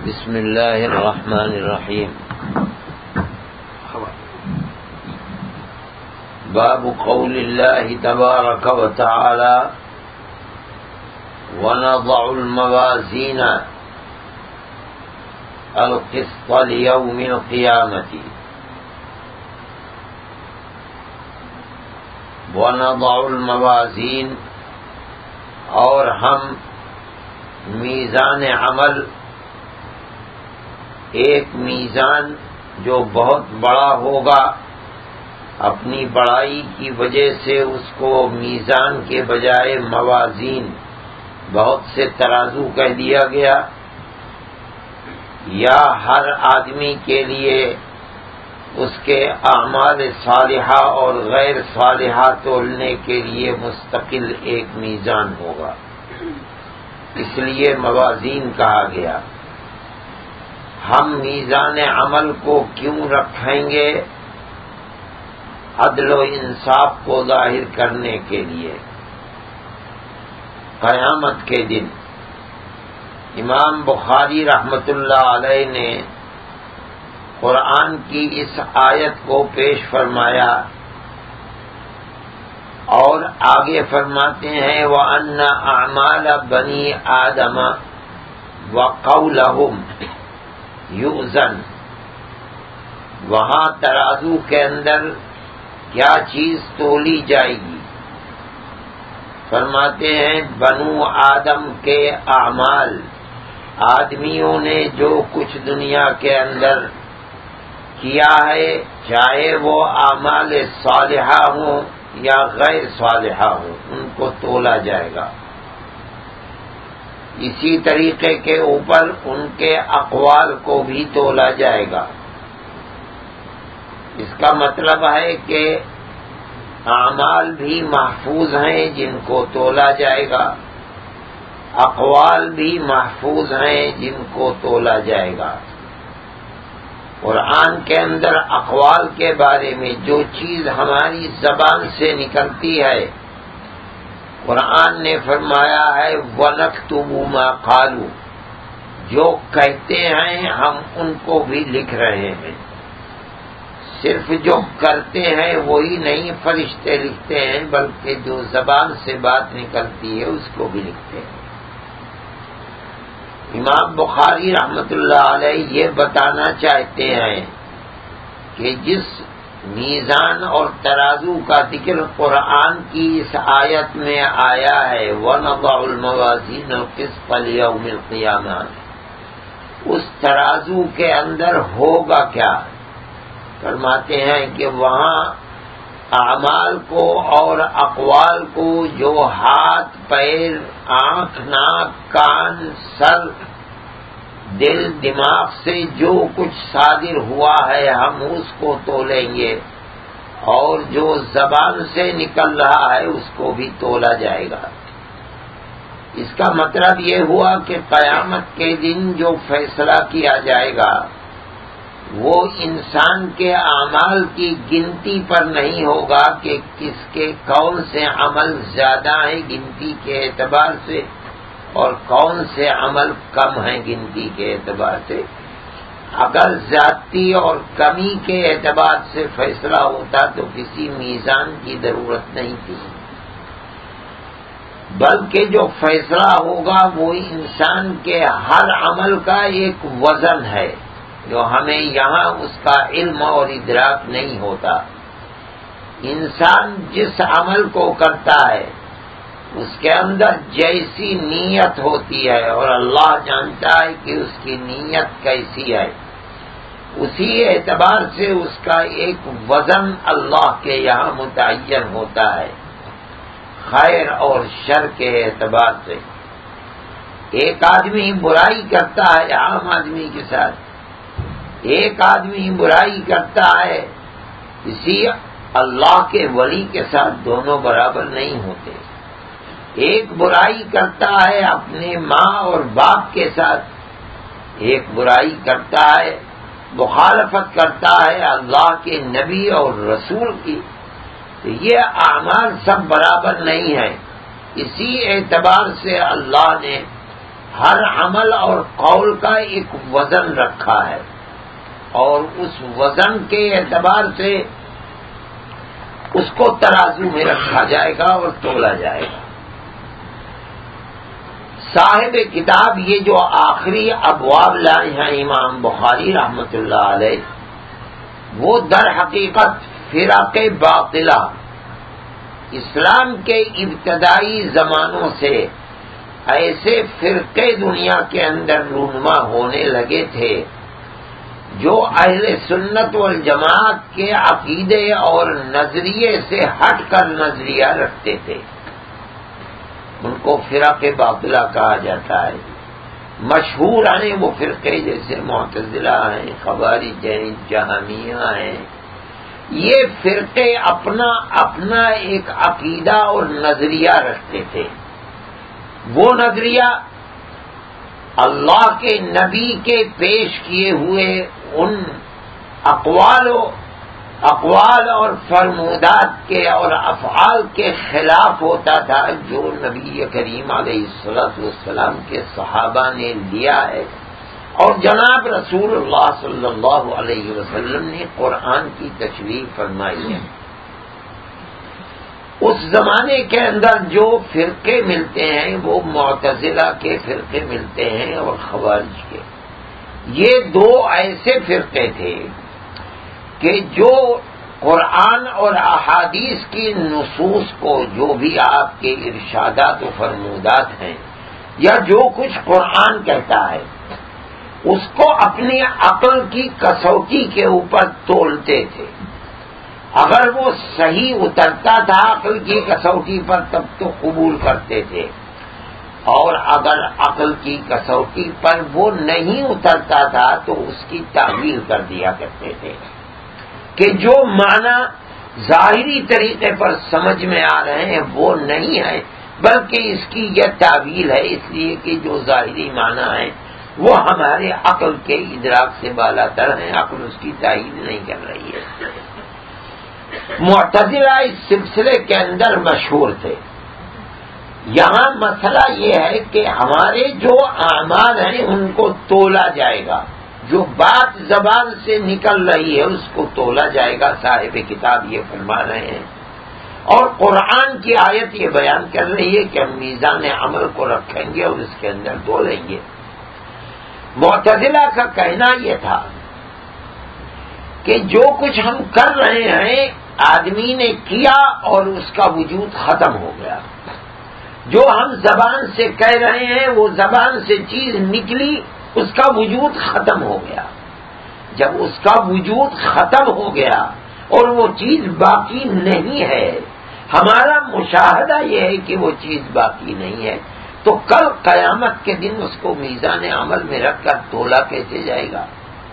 بسم اللہ الرحمن الرحیم باب قول اللہ تبارک و تعالی ونضع الموازین القسط لیوم القیامة ونضع الموازین، اور ہم میزان عمل، ایک میزان جو بہت بڑا ہوگا، اپنی بڑائی کی وجہ سے اس کو میزان کے بجائے موازین، بہت سے ترازو کہہ دیا گیا، یا ہر آدمی کے لیے اس کے اعمال صالحہ اور غیر صالحہ تولنے کے لیے مستقل ایک میزان ہوگا، اس لیے موازین کہا گیا۔ ہم میزان عمل کو کیوں رکھیں گے؟ عدل و انصاف کو ظاہر کرنے کے لیے۔ قیامت کے دن امام بخاری رحمۃ اللہ علیہ نے قرآن کی اس آیت کو پیش فرمایا اور آگے فرماتے ہیں وَأَنَّ أَعْمَالَ بَنِي آدَمَ وَقَوْلَهُمْ یوزن، وہاں ترازو کے اندر کیا چیز تولی جائے گی؟ فرماتے ہیں بنو آدم کے اعمال، آدمیوں نے جو کچھ دنیا کے اندر کیا ہے، چاہے وہ اعمال صالحہ ہوں یا غیر صالحہ ہوں، ان کو تولا جائے گا۔ اسی طریقے کے اوپر ان کے اقوال کو بھی تولا جائے گا۔ اس کا مطلب ہے کہ اعمال بھی محفوظ ہیں جن کو تولا جائے گا، اقوال بھی محفوظ ہیں جن کو تولا جائے گا۔ قرآن کے اندر اقوال کے بارے میں جو چیز ہماری زبان سے نکلتی ہے، قرآن نے فرمایا ہے وَنَكْتُبُ مَا قَالُوا، جو کہتے ہیں ہم ان کو بھی لکھ رہے ہیں۔ صرف جو کرتے ہیں وہی نہیں فرشتے لکھتے ہیں، بلکہ جو زبان سے بات نکلتی ہے اس کو بھی لکھتے ہیں۔ امام بخاری رحمۃ اللہ علیہ یہ بتانا چاہتے ہیں کہ جس میزان اور ترازو کا ذکر قرآن کی اس آیت میں آیا ہے وَنَضَعُ الْمَوَازِينَ الْقِسْطَ لِيَوْمِ الْقِيَامَةِ، اس ترازو کے اندر ہوگا کیا؟ فرماتے ہیں کہ وہاں اعمال کو اور اقوال کو، جو ہاتھ، پیر، آنکھ، ناک، کان، سر، دل، دماغ سے جو کچھ صادر ہوا ہے ہم اس کو تولیں گے، اور جو زبان سے نکل رہا ہے اس کو بھی تولا جائے گا۔ اس کا مطلب یہ ہوا کہ قیامت کے دن جو فیصلہ کیا جائے گا وہ انسان کے اعمال کی گنتی پر نہیں ہوگا کہ کس کے کون سے عمل زیادہ ہیں گنتی کے اعتبار سے اور کون سے عمل کم ہیں گنتی کے اعتبار سے۔ اگر زیادتی اور کمی کے اعتبار سے فیصلہ ہوتا تو کسی میزان کی ضرورت نہیں تھی، بلکہ جو فیصلہ ہوگا وہ انسان کے ہر عمل کا ایک وزن ہے جو ہمیں یہاں اس کا علم اور ادراک نہیں ہوتا۔ انسان جس عمل کو کرتا ہے اس کے اندر جیسی نیت ہوتی ہے، اور اللہ جانتا ہے کہ اس کی نیت کیسی ہے، اسی اعتبار سے اس کا ایک وزن اللہ کے یہاں متعین ہوتا ہے، خیر اور شر کے اعتبار سے۔ ایک آدمی برائی کرتا ہے عام آدمی کے ساتھ، ایک آدمی برائی کرتا ہے اسی اللہ کے ولی کے ساتھ، دونوں برابر نہیں ہوتے۔ ایک برائی کرتا ہے اپنے ماں اور باپ کے ساتھ، ایک برائی کرتا ہے، مخالفت کرتا ہے اللہ کے نبی اور رسول کی، تو یہ اعمال سب برابر نہیں ہیں۔ اسی اعتبار سے اللہ نے ہر عمل اور قول کا ایک وزن رکھا ہے، اور اس وزن کے اعتبار سے اس کو ترازو میں رکھا جائے گا اور تولا جائے گا۔ صاحب کتاب یہ جو آخری ابواب لائے ہیں امام بخاری رحمۃ اللہ علیہ، وہ در حقیقت فرق باطلہ اسلام کے ابتدائی زمانوں سے ایسے فرقے دنیا کے اندر رونما ہونے لگے تھے جو اہل سنت والجماعت کے عقیدے اور نظریے سے ہٹ کر نظریہ رکھتے تھے، ان کو فرق باطلہ کہا جاتا ہے۔ مشہور ہیں وہ فرقے جیسے معتزلہ ہیں، خوارج ہیں، جہمیہ ہیں۔ یہ فرقے اپنا ایک عقیدہ اور نظریہ رکھتے تھے۔ وہ نظریہ اللہ کے نبی کے پیش کیے ہوئے ان اقوال اور فرمودات کے اور افعال کے خلاف ہوتا تھا جو نبی کریم علیہ الصلوۃ والسلام کے صحابہ نے لیا ہے اور جناب رسول اللہ صلی اللہ علیہ وسلم نے قرآن کی تشریح فرمائی ہے۔ اس زمانے کے اندر جو فرقے ملتے ہیں وہ معتزلہ کے فرقے ملتے ہیں اور خوارج کے۔ یہ دو ایسے فرقے تھے کہ جو قرآن اور احادیث کی نصوص کو، جو بھی آپ کے ارشادات و فرمودات ہیں یا جو کچھ قرآن کہتا ہے، اس کو اپنی عقل کی کسوٹی کے اوپر تولتے تھے۔ اگر وہ صحیح اترتا تھا عقل کی کسوٹی پر تب تو قبول کرتے تھے، اور اگر عقل کی کسوٹی پر وہ نہیں اترتا تھا تو اس کی تعویل کر دیا کرتے تھے کہ جو معنی ظاہری طریقے پر سمجھ میں آ رہے ہیں وہ نہیں ہے، بلکہ اس کی یہ تعویل ہے، اس لیے کہ جو ظاہری معنی ہے وہ ہمارے عقل کے ادراک سے بالا تر ہیں، عقل اس کی تائید نہیں کر رہی ہے۔ معتزلہ اس سلسلے کے اندر مشہور تھے۔ یہاں مسئلہ یہ ہے کہ ہمارے جو اعمال ہیں ان کو تولا جائے گا، جو بات زبان سے نکل رہی ہے اس کو تولا جائے گا، صاحب کتاب یہ فرما رہے ہیں، اور قرآن کی آیت یہ بیان کر رہی ہے کہ ہم میزان عمل کو رکھیں گے اور اس کے اندر تولیں گے۔ معتزلہ کا کہنا یہ تھا کہ جو کچھ ہم کر رہے ہیں آدمی نے کیا اور اس کا وجود ختم ہو گیا، جو ہم زبان سے کہہ رہے ہیں وہ زبان سے چیز نکلی، اس کا وجود ختم ہو گیا۔ جب اس کا وجود ختم ہو گیا اور وہ چیز باقی نہیں ہے، ہمارا مشاہدہ یہ ہے کہ وہ چیز باقی نہیں ہے، تو کل قیامت کے دن اس کو میزان عمل میں رکھ کر تولا کیسے جائے گا؟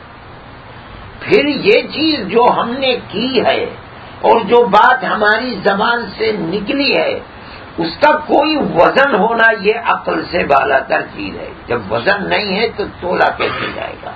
پھر یہ چیز جو ہم نے کی ہے اور جو بات ہماری زبان سے نکلی ہے اس کا کوئی وزن ہونا یہ عقل سے بالا تر چیز ہے۔ جب وزن نہیں ہے تو تولا کیسے جائے گا؟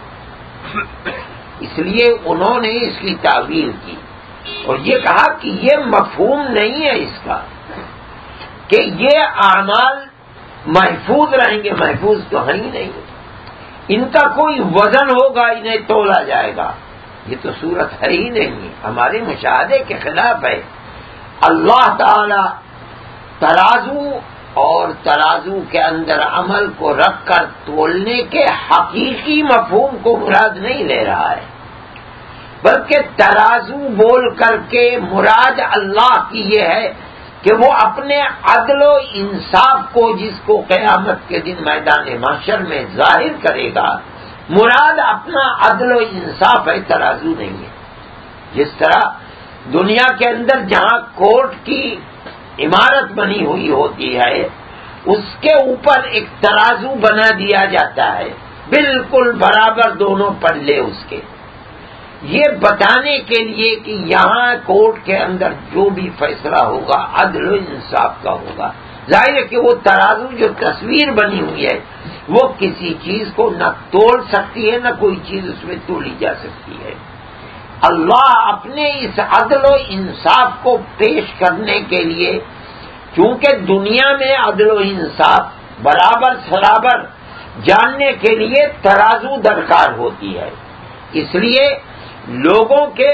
اس لیے انہوں نے اس کی تعویل کی اور یہ کہا کہ یہ مفہوم نہیں ہے اس کا کہ یہ اعمال محفوظ رہیں گے، محفوظ تو ہیں ہی نہیں، ان کا کوئی وزن ہوگا، انہیں تولا جائے گا، یہ تو صورت ہے ہی نہیں، ہمارے مشاہدے کے خلاف ہے۔ اللہ تعالی ترازو اور ترازو کے اندر عمل کو رکھ کر تولنے کے حقیقی مفہوم کو مراد نہیں لے رہا ہے، بلکہ ترازو بول کر کے مراد اللہ کی یہ ہے کہ وہ اپنے عدل و انصاف کو، جس کو قیامت کے دن میدان محشر میں ظاہر کرے گا، مراد اپنا عدل و انصاف ہے، ترازو نہیں ہے۔ جس طرح دنیا کے اندر جہاں کورٹ کی عمارت بنی ہوئی ہوتی ہے اس کے اوپر ایک ترازو بنا دیا جاتا ہے، بالکل برابر دونوں پلے اس کے، یہ بتانے کے لیے کہ یہاں کورٹ کے اندر جو بھی فیصلہ ہوگا عدل و انصاف کا ہوگا۔ ظاہر ہے کہ وہ ترازو جو تصویر بنی ہوئی ہے وہ کسی چیز کو نہ تول سکتی ہے، نہ کوئی چیز اس میں تولی جا سکتی ہے۔ اللہ اپنے اس عدل و انصاف کو پیش کرنے کے لیے، چونکہ دنیا میں عدل و انصاف برابر سرابر جاننے کے لیے ترازو درکار ہوتی ہے. اس لیے لوگوں کے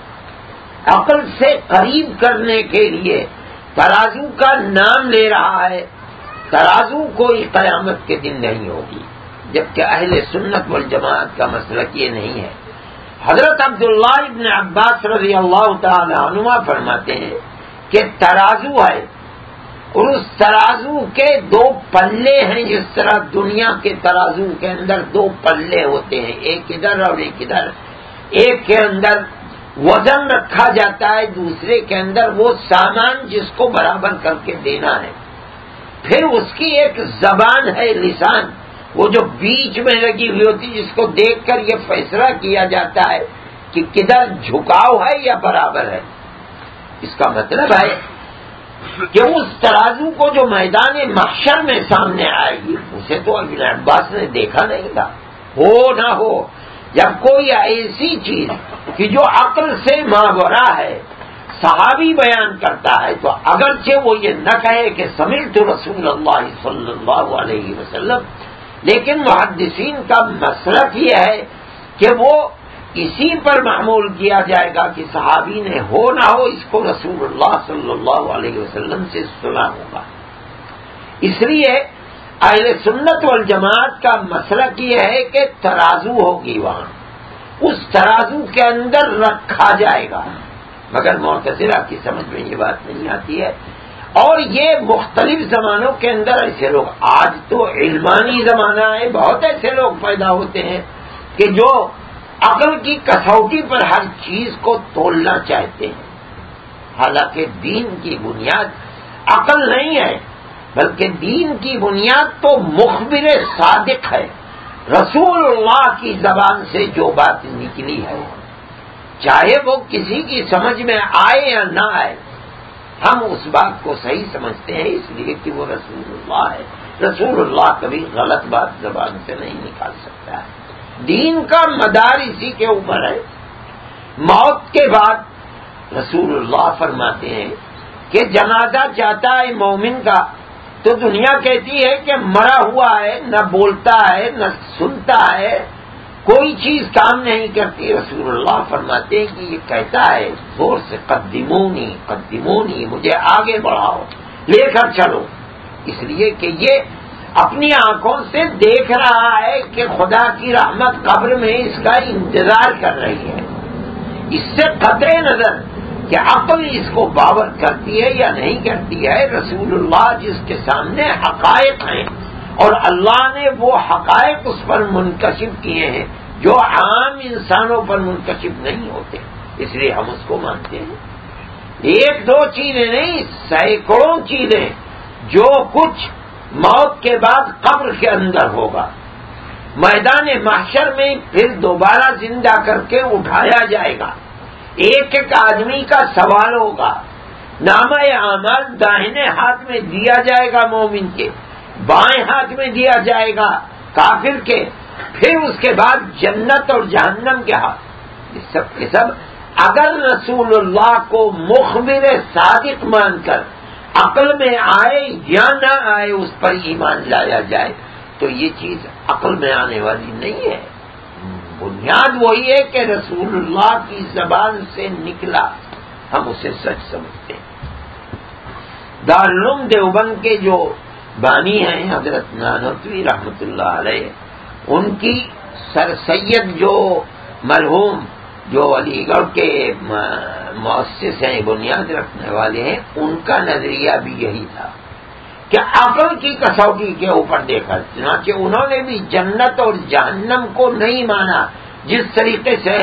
عقل سے قریب کرنے کے لیے ترازو کا نام لے رہا ہے. ترازو کوئی قیامت کے دن نہیں ہوگی، جبکہ اہل سنت والجماعت کا مسلک یہ نہیں ہے. حضرت عبداللہ ابن عباس رضی اللہ تعالی عنہما فرماتے ہیں کہ ترازو ہے، اور اس ترازو کے دو پلے ہیں. جس طرح دنیا کے ترازو کے اندر دو پلے ہوتے ہیں، ایک ادھر اور ایک ادھر. ایک کے اندر وزن رکھا جاتا ہے، دوسرے کے اندر وہ سامان جس کو برابر کر کے دینا ہے. پھر اس کی ایک زبان ہے، لسان، وہ جو بیچ میں لگی ہوئی ہوتی، جس کو دیکھ کر یہ فیصلہ کیا جاتا ہے کہ کدھر جھکاؤ ہے یا برابر ہے. اس کا مطلب ہے کہ اس ترازو کو جو میدان محشر میں سامنے آئے گی، اسے تو ابن عباس نے دیکھا نہیں تھا. ہو نہ ہو، جب کوئی ایسی چیز کہ جو عقل سے ماورا ہے صحابی بیان کرتا ہے، تو اگرچہ وہ یہ نہ کہے کہ سمعت رسول اللہ صلی اللہ علیہ وسلم، لیکن محدثین کا مسلک یہ ہے کہ وہ اسی پر معمول کیا جائے گا کہ صحابی نے ہو نہ ہو اس کو رسول اللہ صلی اللہ علیہ وسلم سے سنا ہوگا. اس لیے اہل سنت والجماعت کا مسلک یہ ہے کہ ترازو ہوگی، وہاں اس ترازو کے اندر رکھا جائے گا. مگر معتزلہ کی سمجھ میں یہ بات نہیں آتی ہے، اور یہ مختلف زمانوں کے اندر ایسے لوگ، آج تو علمانی زمانہ ہے، بہت ایسے لوگ پیدا ہوتے ہیں کہ جو عقل کی کسوٹی پر ہر چیز کو تولنا چاہتے ہیں. حالانکہ دین کی بنیاد عقل نہیں ہے، بلکہ دین کی بنیاد تو مخبر صادق ہے. رسول اللہ کی زبان سے جو بات نکلی ہے، چاہے وہ کسی کی سمجھ میں آئے یا نہ آئے، ہم اس بات کو صحیح سمجھتے ہیں، اس لیے کہ وہ رسول اللہ ہے. رسول اللہ کبھی غلط بات زبان سے نہیں نکال سکتا ہے. دین کا مدار اسی کے اوپر ہے. موت کے بعد رسول اللہ فرماتے ہیں کہ جنازہ جاتا ہے مومن کا، تو دنیا کہتی ہے کہ مرا ہوا ہے، نہ بولتا ہے نہ سنتا ہے، کوئی چیز کام نہیں کرتی. رسول اللہ فرماتے ہیں کہ یہ کہتا ہے زور سے قدمونی قدمونی، مجھے آگے بڑھاؤ، لے کر چلو. اس لیے کہ یہ اپنی آنکھوں سے دیکھ رہا ہے کہ خدا کی رحمت قبر میں اس کا انتظار کر رہی ہے. اس سے قطع نظر کہ عقل اس کو باور کرتی ہے یا نہیں کرتی ہے، رسول اللہ جس کے سامنے حقائق ہیں، اور اللہ نے وہ حقائق اس پر منکشف کیے ہیں جو عام انسانوں پر منکشف نہیں ہوتے، اس لیے ہم اس کو مانتے ہیں. ایک دو چیزیں نہیں، سینکڑوں چیزیں جو کچھ موت کے بعد قبر کے اندر ہوگا، میدان محشر میں پھر دوبارہ زندہ کر کے اٹھایا جائے گا. ایک ایک آدمی کا سوال ہوگا. نامہ اعمال داہنے ہاتھ میں دیا جائے گا مومن کے، بائیں ہاتھ میں دیا جائے گا کافر کے، پھر اس کے بعد جنت اور جہنم کے ہاتھ. یہ سب کے سب اگر رسول اللہ کو مخبر صادق مان کر عقل میں آئے یا نہ آئے اس پر ایمان لایا جائے تو یہ چیز عقل میں آنے والی نہیں ہے. بنیاد وہی ہے کہ رسول اللہ کی زبان سے نکلا، ہم اسے سچ سمجھتے ہیں. دارالعلوم دیوبند کے جو بانی ہیں حضرت نانوتوی رحمۃ اللہ علیہ، ان کی سر سید جو مرحوم جو علی گڑھ کے مؤسس ہیں، بنیاد رکھنے والے ہیں، ان کا نظریہ بھی یہی تھا کہ عقل کی کسوٹی کے اوپر دیکھا. چنانچہ انہوں نے بھی جنت اور جہنم کو نہیں مانا جس طریقے سے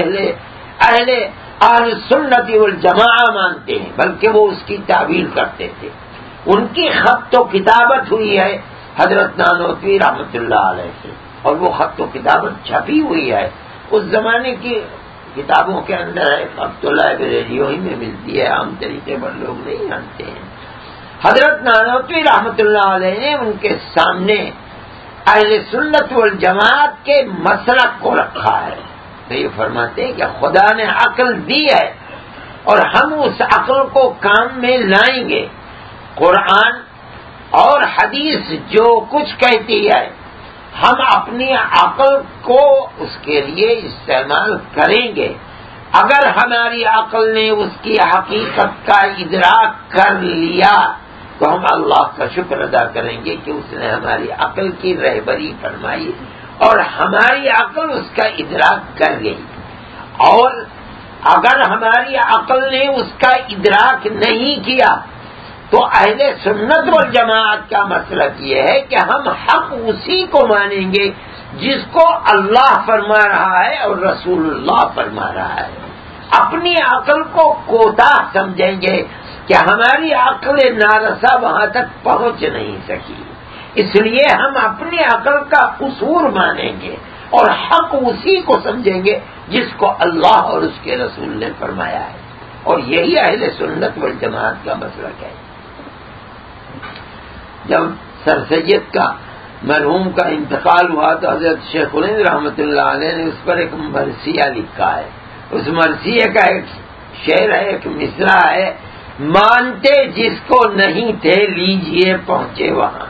اہل سنت والجماعہ مانتے ہیں، بلکہ وہ اس کی تعویل کرتے تھے. ان کی خط و کتابت ہوئی ہے حضرت نانوتوی رحمۃ اللہ علیہ سے، اور وہ خط و کتابت چھپی ہوئی ہے اس زمانے کی کتابوں کے اندر ہے. اب تو لائبریریوں ہی میں ملتی ہے، عام طریقے پر لوگ نہیں جانتے ہیں. حضرت نانوتوی رحمۃ اللہ علیہ نے ان کے سامنے اہل سنت والجماعت کے مسلک کو رکھا ہے. تو یہ فرماتے ہیں کہ خدا نے عقل دی ہے اور ہم اس عقل کو کام میں لائیں گے. قرآن اور حدیث جو کچھ کہتی ہے ہم اپنی عقل کو اس کے لیے استعمال کریں گے. اگر ہماری عقل نے اس کی حقیقت کا ادراک کر لیا تو ہم اللہ کا شکر ادا کریں گے کہ اس نے ہماری عقل کی رہبری فرمائی اور ہماری عقل اس کا ادراک کر گئی. اور اگر ہماری عقل نے اس کا ادراک نہیں کیا تو اہل سنت والجماعت کا مسلک یہ ہے کہ ہم حق اسی کو مانیں گے جس کو اللہ فرما رہا ہے اور رسول اللہ فرما رہا ہے. اپنی عقل کو کوتاہ سمجھیں گے کہ ہماری عقل نارسا وہاں تک پہنچ نہیں سکی، اس لیے ہم اپنی عقل کا قصور مانیں گے اور حق اسی کو سمجھیں گے جس کو اللہ اور اس کے رسول نے فرمایا ہے. اور یہی اہل سنت والجماعت کا مسلک ہے. جب سر سید کا مرحوم کا انتقال ہوا تو حضرت شیخ الہند رحمۃ اللہ علیہ نے اس پر ایک مرثیہ لکھا ہے. اس مرثیے کا ایک شعر ہے، ایک مصرع ہے، مانتے جس کو نہیں تھے لیجئے پہنچے وہاں.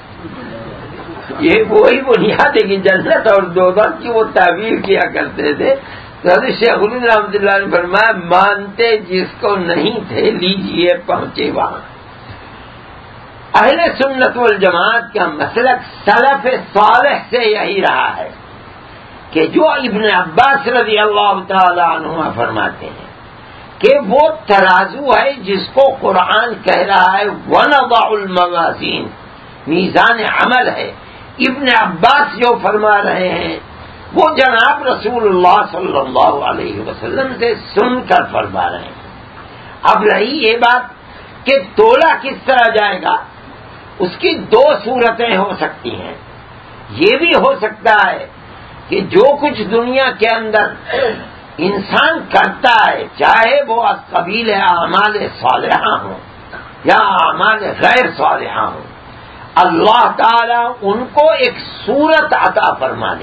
یہ وہی بنیاد ہے کہ جنت اور دوزخ کی وہ تعبیر کیا کرتے تھے. تو حضرت شیخ الہند رحمۃ اللہ نے فرمایا مانتے جس کو نہیں تھے لیجئے پہنچے وہاں. اہل سنت والجماعت کا مسلک سلف صالح سے یہی رہا ہے کہ جو ابن عباس رضی اللہ تعالی عنہ فرماتے ہیں کہ وہ ترازو ہے جس کو قرآن کہہ رہا ہے وَنَضَعُ الْمَوَازِينَ، میزان عمل ہے. ابن عباس جو فرما رہے ہیں وہ جناب رسول اللہ صلی اللہ علیہ وسلم سے سن کر فرما رہے ہیں. اب رہی یہ بات کہ تولا کس طرح جائے گا، اس کی دو صورتیں ہو سکتی ہیں. یہ بھی ہو سکتا ہے کہ جو کچھ دنیا کے اندر انسان کرتا ہے چاہے وہ قبیل اعمال صالحہ ہوں یا اعمال غیر صالحہ ہوں، اللہ تعالی ان کو ایک صورت عطا فرمانے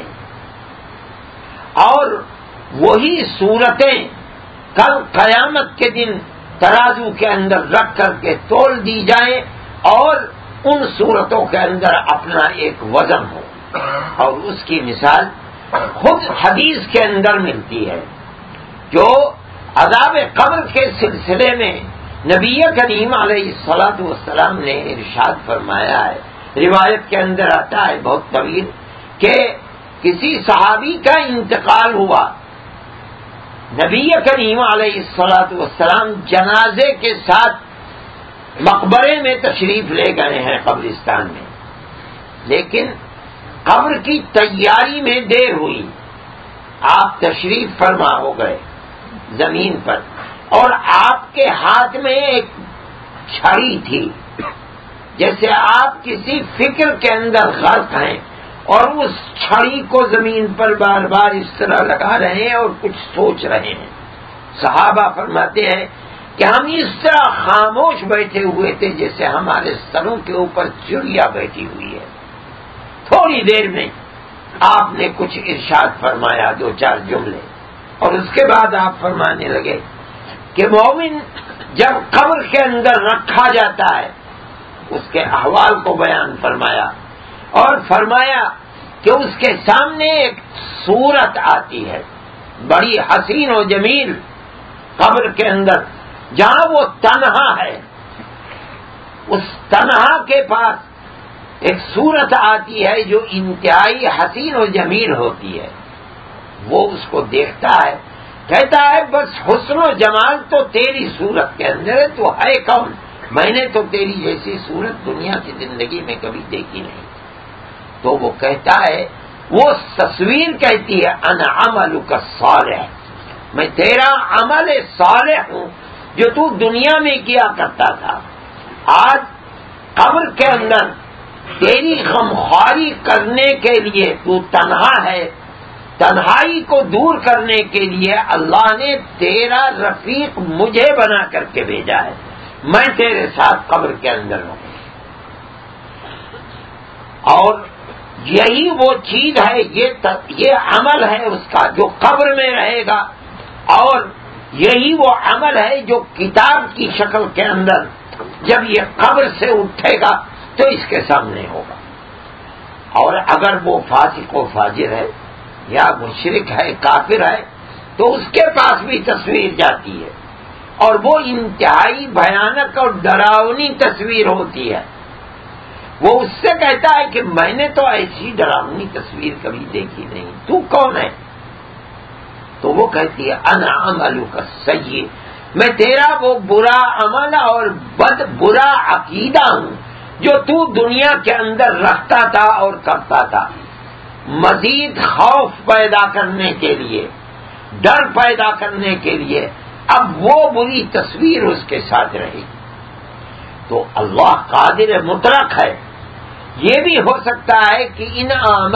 اور وہی صورتیں کل قیامت کے دن ترازو کے اندر رکھ کر کے تول دی جائیں اور ان صورتوں کے اندر اپنا ایک وزن ہو. اور اس کی مثال خود حدیث کے اندر ملتی ہے جو عذاب قبر کے سلسلے میں نبی کریم علیہ الصلوۃ والسلام نے ارشاد فرمایا ہے. روایت کے اندر آتا ہے بہت طویل کہ کسی صحابی کا انتقال ہوا، نبی کریم علیہ الصلوۃ والسلام جنازے کے ساتھ مقبرے میں تشریف لے گئے ہیں قبرستان میں، لیکن قبر کی تیاری میں دیر ہوئی. آپ تشریف فرما ہو گئے زمین پر اور آپ کے ہاتھ میں ایک چھڑی تھی، جیسے آپ کسی فکر کے اندر غرق ہیں اور اس چھڑی کو زمین پر بار بار اس طرح لگا رہے ہیں اور کچھ سوچ رہے ہیں. صحابہ فرماتے ہیں کہ ہم اس طرح خاموش بیٹھے ہوئے تھے جیسے ہمارے سروں کے اوپر چڑیا بیٹھی ہوئی ہے. تھوڑی دیر میں آپ نے کچھ ارشاد فرمایا، دو چار جملے، اور اس کے بعد آپ فرمانے لگے کہ مومن جب قبر کے اندر رکھا جاتا ہے اس کے احوال کو بیان فرمایا اور فرمایا کہ اس کے سامنے ایک صورت آتی ہے بڑی حسین و جمیل قبر کے اندر، جہاں وہ تنہا ہے اس تنہا کے پاس ایک صورت آتی ہے جو انتہائی حسین و جمیل ہوتی ہے. وہ اس کو دیکھتا ہے، کہتا ہے بس حسن و جمال تو تیری صورت کے اندر ہے، تو ہے کون؟ میں نے تو تیری جیسی صورت دنیا کی زندگی میں کبھی دیکھی نہیں. تو وہ کہتا ہے، وہ تصویر کہتی ہے انا عملک الصالح، میں تیرا عمل صالح ہوں جو تو دنیا میں کیا کرتا تھا. آج قبر کے اندر تیری غمخواری کرنے کے لیے تو تنہا ہے، تنہائی کو دور کرنے کے لیے اللہ نے تیرا رفیق مجھے بنا کر کے بھیجا ہے، میں تیرے ساتھ قبر کے اندر ہوں. اور یہی وہ چیز ہے، یہ عمل ہے اس کا جو قبر میں رہے گا، اور یہی وہ عمل ہے جو کتاب کی شکل کے اندر جب یہ قبر سے اٹھے گا تو اس کے سامنے ہوگا. اور اگر وہ فاسق و فاجر ہے یا مشرک ہے، کافر ہے، تو اس کے پاس بھی تصویر جاتی ہے، اور وہ انتہائی بھیانک اور ڈراؤنی تصویر ہوتی ہے۔ وہ اس سے کہتا ہے کہ میں نے تو ایسی ڈراؤنی تصویر کبھی دیکھی نہیں، تو کون ہے؟ تو وہ کہتی ہے انا عملک السیئ، میں تیرا وہ برا عمل اور برا عقیدہ ہوں جو تو دنیا کے اندر رکھتا تھا اور کرتا تھا، مزید خوف پیدا کرنے کے لیے، ڈر پیدا کرنے کے لیے اب وہ بری تصویر اس کے ساتھ رہی۔ تو اللہ قادر مطلق ہے، یہ بھی ہو سکتا ہے کہ ان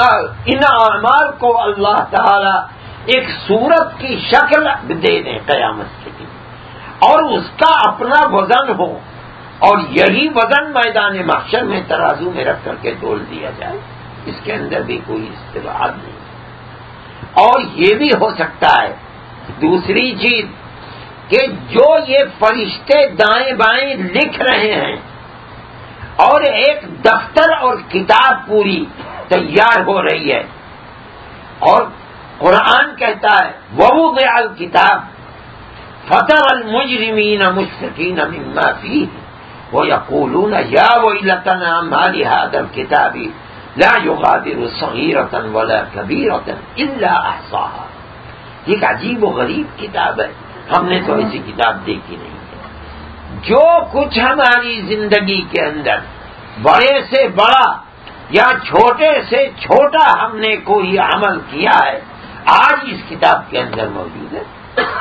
اعمال کو اللہ تعالی ایک صورت کی شکل دے دیں قیامت کے دن، اور اس کا اپنا وزن ہو، اور یہی وزن میدان محشر میں ترازو میں رکھ کر کے تول دیا جائے، اس کے اندر بھی کوئی استبعاد نہیں۔ اور یہ بھی ہو سکتا ہے دوسری چیز کہ جو یہ فرشتے دائیں بائیں لکھ رہے ہیں اور ایک دفتر اور کتاب پوری تیار ہو رہی ہے، اور قرآن کہتا ہے وَوُضِعَ الْكِتَابُ فَتَرَى الْمُجْرِمِينَ مُشْفِقِينَ مِمَّا فِيهِ وَيَقُولُونَ يَا وَيْلَتَنَا مَا لِهَذَا الْكِتَابِ لَا يُغَادِرُ صَغِيرَةً وَلَا كَبِيرَةً إِلَّا أَحْصَاهَا۔ ایک عجیب و غریب کتاب ہے، ہم نے تو ایسی کتاب دیکھی نہیں ہے۔ جو کچھ ہماری زندگی کے اندر بڑے سے بڑا یا چھوٹے سے چھوٹا ہم نے کوئی عمل کیا ہے، آج اس کتاب کے اندر موجود ہے۔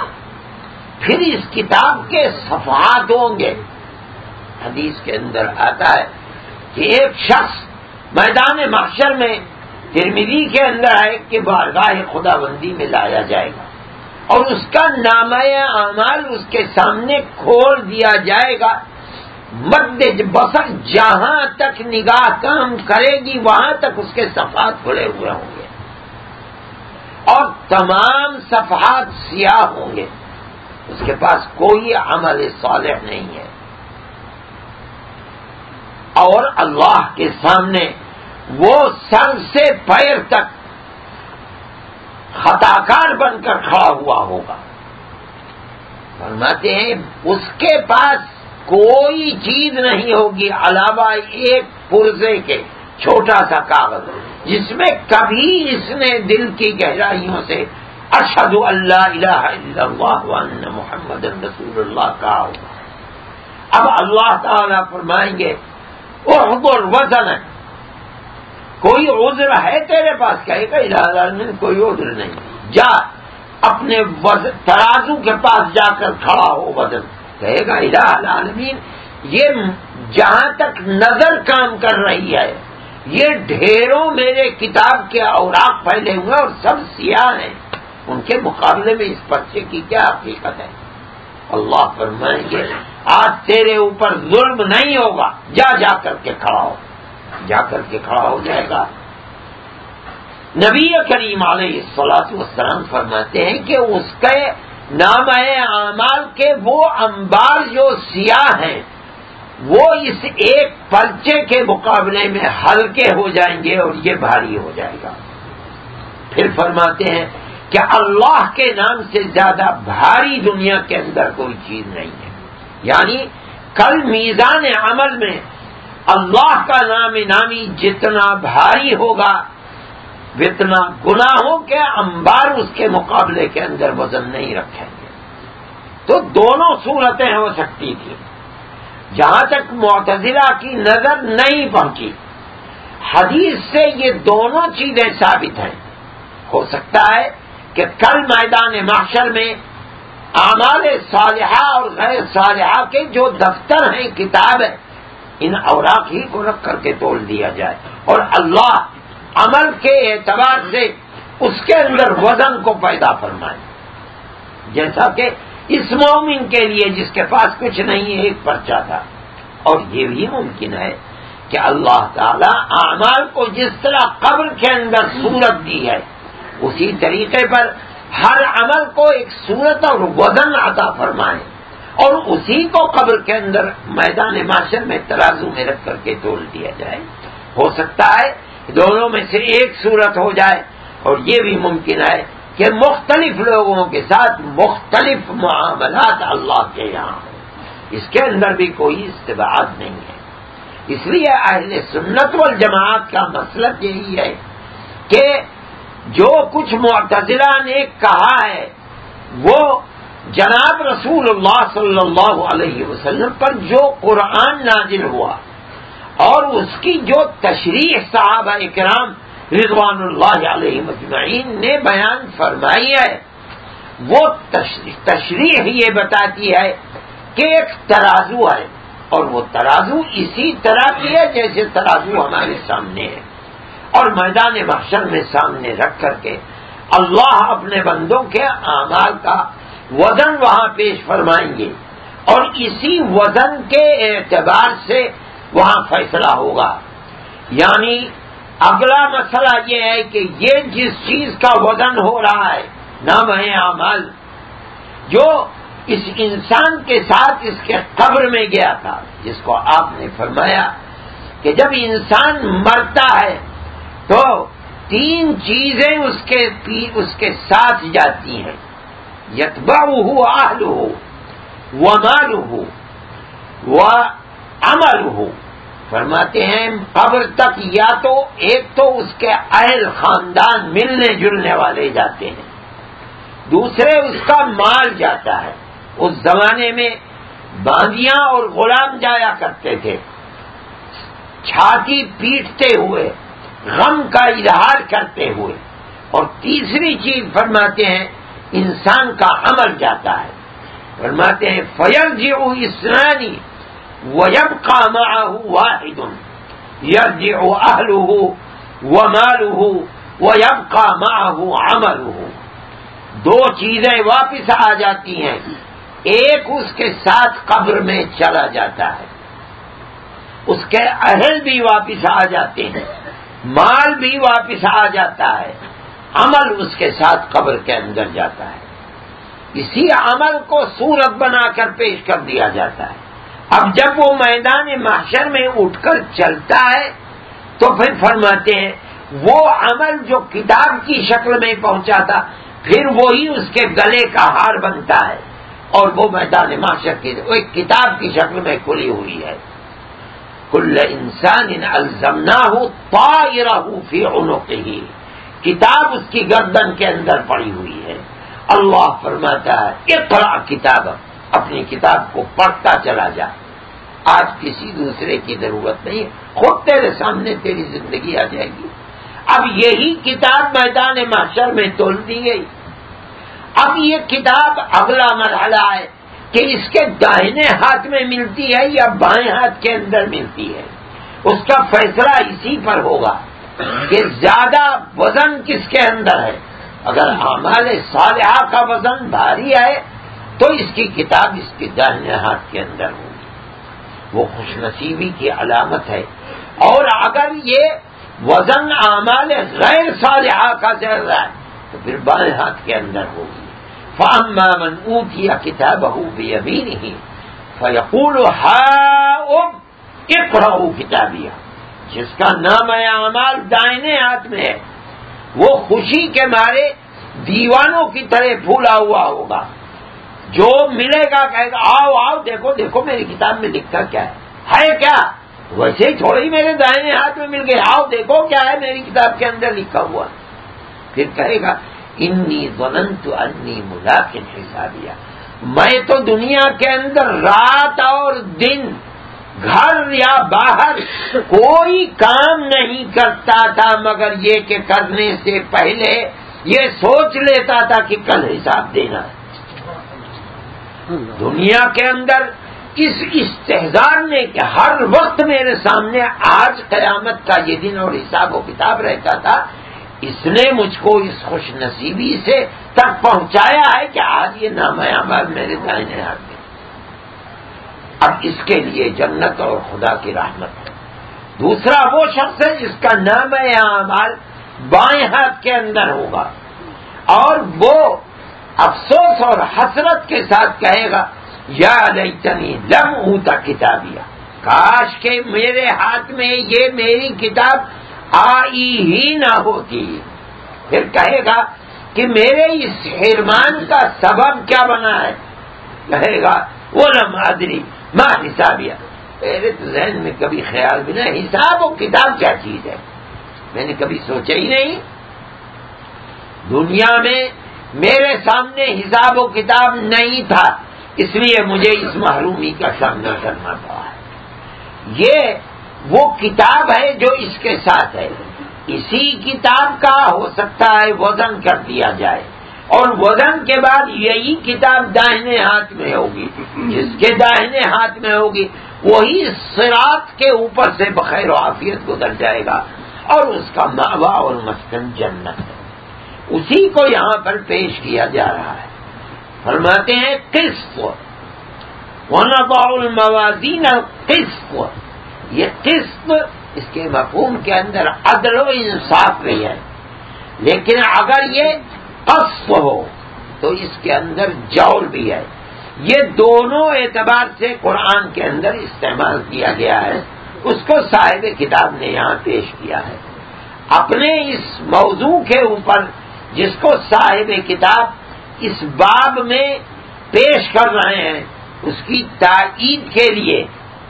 پھر اس کتاب کے صفحات ہوں گے۔ حدیث کے اندر آتا ہے کہ ایک شخص میدان محشر میں، ترمذی کے اندر ہے کہ بارگاہ خدا بندی میں لایا جائے گا، اور اس کا نامہ اعمال اس کے سامنے کھول دیا جائے گا، مد بصر جہاں تک نگاہ کام کرے گی وہاں تک اس کے صفحات کھلے ہوئے ہوں گے، اور تمام صفحات سیاہ ہوں گے، اس کے پاس کوئی عمل صالح نہیں ہے، اور اللہ کے سامنے وہ سر سے پیر تک خطاکار بن کر کھڑا ہوا ہوگا۔ فرماتے ہیں اس کے پاس کوئی چیز نہیں ہوگی علاوہ ایک پرزے کے چھوٹا سا کاغذ، جس میں کبھی اس نے دل کی گہرائیوں سے اشہد ان لا الہ الا اللہ وان محمد رسول اللہ کہا ہوگا۔ اب اللہ تعالیٰ فرمائیں گے احضر وزن، کوئی عذر ہے تیرے پاس؟ کہے گا الہ العالمین کوئی عذر نہیں، جا اپنے ترازو کے پاس جا کر کھڑا ہو وزن۔ کہے گا الہ العالمین یہ جہاں تک نظر کام کر رہی ہے یہ ڈھیروں میرے کتاب کے اوراق پھیلے ہوئے اور سب سیاہ ہیں، ان کے مقابلے میں اس پرچے کی کیا حقیقت ہے؟ اللہ فرمائیں گے آج تیرے اوپر ظلم نہیں ہوگا، جا کر کے کھڑا ہو، جا کر کے کھڑا ہو جائے گا۔ نبی کریم علیہ الصلوۃ والسلام فرماتے ہیں کہ اس کے نامہ اعمال کے وہ انبار جو سیاہ ہیں وہ اس ایک پرچے کے مقابلے میں ہلکے ہو جائیں گے اور یہ بھاری ہو جائے گا۔ پھر فرماتے ہیں کہ اللہ کے نام سے زیادہ بھاری دنیا کے اندر کوئی چیز نہیں ہے، یعنی کل میزان عمل میں اللہ کا نام نامی جتنا بھاری ہوگا اتنا گناہوں کے انبار اس کے مقابلے کے اندر وزن نہیں رکھیں گے۔ تو دونوں صورتیں ہو سکتی تھی، جہاں تک معتزلہ کی نظر نہیں پہنچی حدیث سے یہ دونوں چیزیں ثابت ہیں۔ ہو سکتا ہے کہ کل میدان محشر میں اعمال صالحہ اور غیر صالحہ کے جو دفتر ہیں، کتاب ہے، ان اوراق ہی کو رکھ کر کے تول دیا جائے، اور اللہ عمل کے اعتبار سے اس کے اندر وزن کو پیدا فرمائے، جیسا کہ اس مومن کے لیے جس کے پاس کچھ نہیں ہے ایک پرچہ تھا۔ اور یہ بھی ممکن ہے کہ اللہ تعالی اعمال کو جس طرح قبر کے اندر صورت دی ہے اسی طریقے پر ہر عمل کو ایک صورت اور وزن عطا فرمائے، اور اسی کو قبر کے اندر میدان محشر میں ترازو میں رکھ کر کے تول دیا جائے۔ ہو سکتا ہے دونوں میں سے ایک صورت ہو جائے، اور یہ بھی ممکن ہے کہ مختلف لوگوں کے ساتھ مختلف معاملات اللہ کے یہاں ہوں، اس کے اندر بھی کوئی استبعاد نہیں ہے۔ اس لیے اہل سنت والجماعت کا مسلک یہی ہے کہ جو کچھ معتزلہ نے کہا ہے وہ جناب رسول اللہ صلی اللہ علیہ وسلم پر جو قرآن نازل ہوا اور اس کی جو تشریح صحابہ اکرام رضوان اللہ علیہ مجمعین نے بیان فرمائی ہے، وہ تشریح یہ بتاتی ہے کہ ایک ترازو ہے، اور وہ ترازو اسی طرح کی ہے جیسے ترازو ہمارے سامنے ہے، اور میدان محشر میں سامنے رکھ کر کے اللہ اپنے بندوں کے اعمال کا وزن وہاں پیش فرمائیں گے، اور اسی وزن کے اعتبار سے وہاں فیصلہ ہوگا۔ یعنی اگلا مسئلہ یہ ہے کہ یہ جس چیز کا وزن ہو رہا ہے نام ہے اعمال، جو اس انسان کے ساتھ اس کے قبر میں گیا تھا، جس کو آپ نے فرمایا کہ جب انسان مرتا ہے تو تین چیزیں اس کے ساتھ جاتی ہیں، یتبعہ اہلہ ومالہ وعملہ۔ فرماتے ہیں قبر تک یا تو ایک تو اس کے اہل خاندان ملنے جلنے والے جاتے ہیں، دوسرے اس کا مال جاتا ہے۔ اس زمانے میں باندیاں اور غلام جایا کرتے تھے، چھاتی پیٹتے ہوئے، غم کا اظہار کرتے ہوئے۔ اور تیسری چیز فرماتے ہیں انسان کا عمل جاتا ہے، فرماتے ہیں فَيَرْجِعُ اثْنَانِ وَيَبْقَى مَعَهُ وَاحِدٌ يَرْجِعُ أَهْلُهُ وَمَالُهُ وَيَبْقَى مَعَهُ عَمَلُهُ۔ دو چیزیں واپس آ جاتی ہیں، ایک اس کے ساتھ قبر میں چلا جاتا ہے، اس کے اہل بھی واپس آ جاتے ہیں، مال بھی واپس آ جاتا ہے، عمل اس کے ساتھ قبر کے اندر جاتا ہے۔ اسی عمل کو صورت بنا کر پیش کر دیا جاتا ہے۔ اب جب وہ میدان محشر میں اٹھ کر چلتا ہے تو پھر فرماتے ہیں وہ عمل جو کتاب کی شکل میں پہنچا تھا پھر وہی اس کے گلے کا ہار بنتا ہے، اور وہ میدان محشر کی ایک کتاب کی شکل میں کھلی ہوئی ہے۔ کل انسان الزمناہ طائرہ فی عنقہ، کتاب اس کی گردن کے اندر پڑی ہوئی ہے۔ اللہ فرماتا ہے اقرأ کتاب، اپنی کتاب کو پڑھتا چلا جا، آج کسی دوسرے کی ضرورت نہیں ہے، خود تیرے سامنے تیری زندگی آ جائے گی۔ اب یہی کتاب میدان محشر میں تول دی گئی۔ اب یہ کتاب اگلا مرحلہ ہے کہ اس کے داہنے ہاتھ میں ملتی ہے یا بائیں ہاتھ کے اندر ملتی ہے، اس کا فیصلہ اسی پر ہوگا کہ زیادہ وزن کس کے اندر ہے۔ اگر اعمال صالحہ کا وزن بھاری ہے تو اس کی کتاب اس کے داہنے ہاتھ کے اندر ہوگی، وہ خوش نصیبی کی علامت ہے۔ اور اگر یہ وزن اعمال غیر صالحہ کا چل رہا ہے تو پھر بائیں ہاتھ کے اندر ہوگی۔ فَأَمَّا مَنْ أُوتِيَ كِتَابَهُ بِيَمِينِهِ فَيَقُولُ هَاؤُمْ اقْرَءُوا كِتَابِيَهْ، جس کا نام اعمال دائنے ہاتھ میں ہے وہ خوشی کے مارے دیوانوں کی طرح پھولا ہوا ہوگا، جو ملے گا کہے گا آؤ آؤ دیکھو دیکھو میری کتاب میں لکھا کیا ہے کیا، ویسے ہی تھوڑی میرے دائنے ہاتھ میں مل گئے، آؤ دیکھو کیا ہے میری کتاب کے اندر لکھا ہوا۔ پھر کہے گا انی ظننت انی ملاق حسابیہ، میں تو دنیا کے اندر رات اور دن گھر یا باہر کوئی کام نہیں کرتا تھا مگر یہ کہ کرنے سے پہلے یہ سوچ لیتا تھا کہ کل حساب دینا ہے۔ دنیا کے اندر اس استحضار نے کہ ہر وقت میرے سامنے آج قیامت کا یہ دن اور حساب و کتاب رہتا تھا، اس نے مجھ کو اس خوش نصیبی سے تک پہنچایا ہے کہ آج یہ نام اعمال میرے دائنے ہاتھ میں۔ اب اس کے لیے جنت اور خدا کی رحمت ہے۔ دوسرا وہ شخص ہے جس کا نام اعمال بائیں ہاتھ کے اندر ہوگا، اور وہ افسوس اور حسرت کے ساتھ کہے گا یا لیتنی لم اوت کتابیہ، کاش کہ میرے ہاتھ میں یہ میری کتاب آئی ہی نہ ہوتی، پھر کہے گا کہ میرے اس حرمان کا سبب کیا بنا ہے؟ کہے گا وہ لم ادری ما حسابیہ، میرے تو ذہن میں کبھی خیال بھی نہیں، حساب و کتاب کیا چیز ہے میں نے کبھی سوچا ہی نہیں، دنیا میں میرے سامنے حساب و کتاب نہیں تھا، اس لیے مجھے اس محرومی کا سامنا کرنا پڑا ہے۔ یہ وہ کتاب ہے جو اس کے ساتھ ہے، اسی کتاب کا ہو سکتا ہے وزن کر دیا جائے، اور وزن کے بعد یہی کتاب داہنے ہاتھ میں ہوگی، جس کے داہنے ہاتھ میں ہوگی وہی صراط کے اوپر سے بخیر و عافیت گزر جائے گا، اور اس کا مأویٰ اور مسکن جنت ہے۔ اسی کو یہاں پر پیش کیا جا رہا ہے۔ فرماتے ہیں قسط، وَنَضَعُ الْمَوَازِينَ الْقِسْطَ، یہ قسط اس کے مفہوم کے اندر عدل و انصاف بھی ہے، لیکن اگر یہ قسط ہو تو اس کے اندر جور بھی ہے۔ یہ دونوں اعتبار سے قرآن کے اندر استعمال کیا گیا ہے، اس کو صاحب کتاب نے یہاں پیش کیا ہے اپنے اس موضوع کے اوپر، جس کو صاحب کتاب اس باب میں پیش کر رہے ہیں، اس کی تائید کے لیے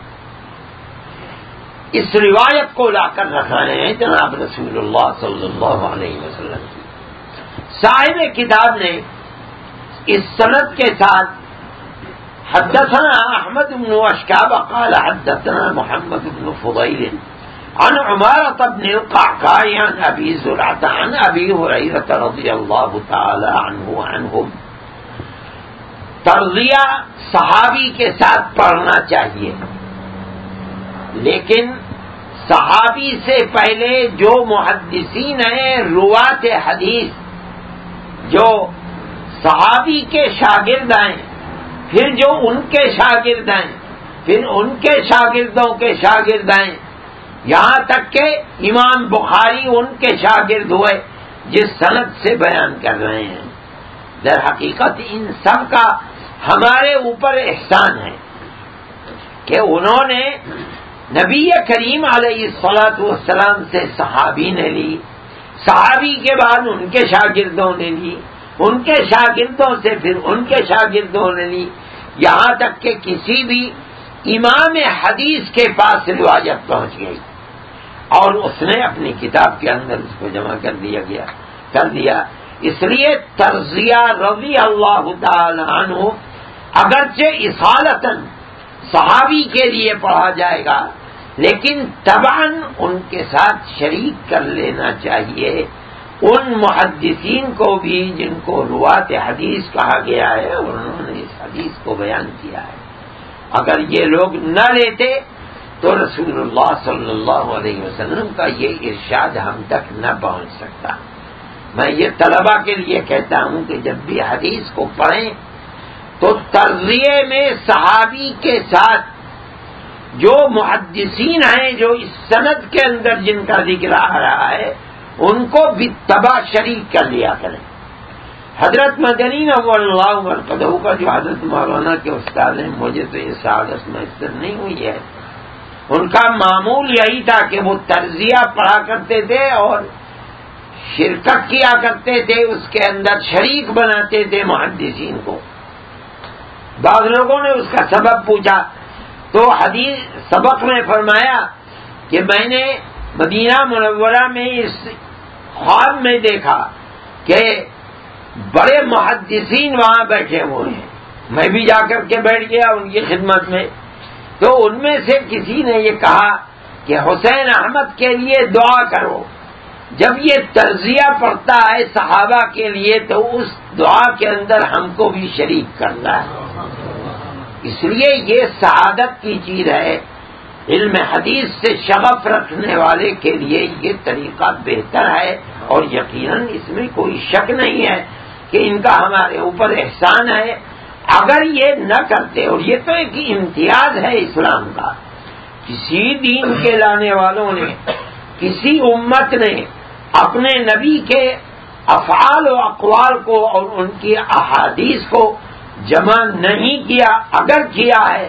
اس روایت کو لا کر رکھ رہے ہیں جناب رسول اللہ صلی اللہ علیہ وسلم کی۔ صاحب کتاب نے اس سند کے ساتھ حدثنا احمد بن اشکاب قال حدثنا محمد بن فضیل عن عمارة بن القعقاع عن ابی زرعة عن ابی ہریرة رضی اللہ تعالی عنہم۔ ترضیہ صحابی کے ساتھ پڑھنا چاہیے، لیکن صحابی سے پہلے جو محدثین ہیں، روات حدیث جو صحابی کے شاگرد ہیں، پھر جو ان کے شاگرد ہیں، پھر ان کے شاگردوں کے شاگرد ہیں، یہاں تک کہ امام بخاری ان کے شاگرد ہوئے جس سند سے بیان کر رہے ہیں۔ در حقیقت ان سب کا ہمارے اوپر احسان ہے کہ انہوں نے نبی کریم علیہ الصلاۃ والسلام سے صحابی نے لی، صحابی کے بعد ان کے شاگردوں نے لی، ان کے شاگردوں سے پھر ان کے شاگردوں نے لی، یہاں تک کہ کسی بھی امام حدیث کے پاس روایت پہنچ گئی اور اس نے اپنی کتاب کے اندر اس کو جمع کر دیا۔ اس لیے ترضیہ رضی اللہ تعالی عنہ اگرچہ اصالتاً صحابی کے لیے پڑھا جائے گا، لیکن طبعاً ان کے ساتھ شریک کر لینا چاہیے ان محدثین کو بھی جن کو روات حدیث کہا گیا ہے اور انہوں نے اس حدیث کو بیان کیا ہے۔ اگر یہ لوگ نہ لیتے تو رسول اللہ صلی اللہ علیہ وسلم کا یہ ارشاد ہم تک نہ پہنچ سکتا۔ میں یہ طلبہ کے لیے کہتا ہوں کہ جب بھی حدیث کو پڑھیں تو ترضیے میں صحابی کے ساتھ جو محدثین ہیں، جو اس سند کے اندر جن کا ذکر آ رہا ہے، ان کو بالتبع شریک کر لیا کریں۔ حضرت مدنی نور اللہ مرقدہ کا جو حضرت مولانا کے استاد ہیں، مجھے تو یہ سعادت میسر نہیں ہوئی ہے، ان کا معمول یہی تھا کہ وہ ترضیہ پڑھا کرتے تھے اور شرکت کیا کرتے تھے، اس کے اندر شریک بناتے تھے محدثین کو۔ بعض لوگوں نے اس کا سبب پوچھا تو حدیث سبق میں فرمایا کہ میں نے مدینہ منورہ میں اس خواب میں دیکھا کہ بڑے محدثین وہاں بیٹھے ہوئے ہیں، میں بھی جا کر کے بیٹھ گیا ان کی خدمت میں، تو ان میں سے کسی نے یہ کہا کہ حسین احمد کے لیے دعا کرو۔ جب یہ ترضیہ پڑتا ہے صحابہ کے لیے تو اس دعا کے اندر ہم کو بھی شریک کرنا ہے۔ اس لیے یہ سعادت کی چیز ہے، علم حدیث سے شغف رکھنے والے کے لیے یہ طریقہ بہتر ہے، اور یقیناً اس میں کوئی شک نہیں ہے کہ ان کا ہمارے اوپر احسان ہے۔ اگر یہ نہ کرتے، اور یہ تو ایک امتیاز ہے اسلام کا، کسی دین کے لانے والوں نے، کسی امت نے اپنے نبی کے افعال و اقوال کو اور ان کی احادیث کو جمع نہیں کیا، اگر کیا ہے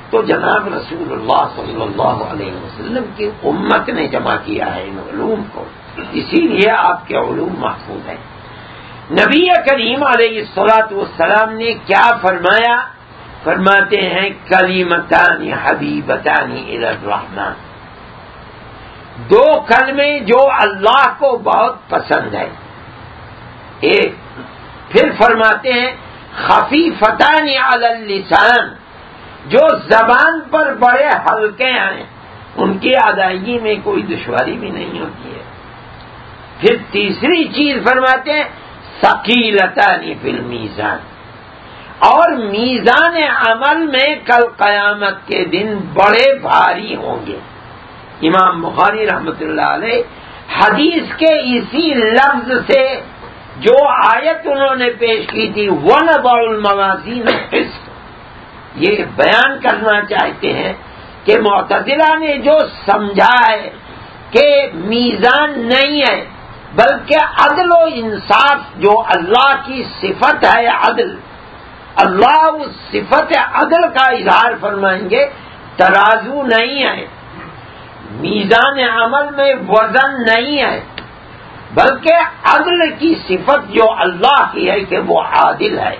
تو جناب رسول اللہ صلی اللہ علیہ وسلم کی امت نے جمع کیا ہے ان علوم کو، اسی لیے آپ کے علوم محفوظ ہیں۔ نبی کریم علیہ الصلوۃ والسلام نے کیا فرمایا؟ فرماتے ہیں کلمتان حبیبتان الی الرحمن، دو کلمے جو اللہ کو بہت پسند ہے۔ ایک پھر فرماتے ہیں خفیفتان علی اللسان، جو زبان پر بڑے ہلکے ہیں، ان کی ادائیگی میں کوئی دشواری بھی نہیں ہوتی ہے۔ پھر تیسری چیز فرماتے ہیں ثقیلتان فی المیزان، اور میزان عمل میں کل قیامت کے دن بڑے بھاری ہوں گے۔ امام بخاری رحمۃ اللہ علیہ حدیث کے اسی لفظ سے جو آیت انہوں نے پیش کی تھی وَنَضَعُ الْمَوَازِينَ الْقِسْطَ، یہ بیان کرنا چاہتے ہیں کہ معتزلہ نے جو سمجھا ہے کہ میزان نہیں ہے بلکہ عدل و انصاف، جو اللہ کی صفت ہے عدل، اللہ اس صفت عدل کا اظہار فرمائیں گے، ترازو نہیں ہے، میزان عمل میں وزن نہیں ہے، بلکہ عدل کی صفت جو اللہ کی ہے کہ وہ عادل ہے،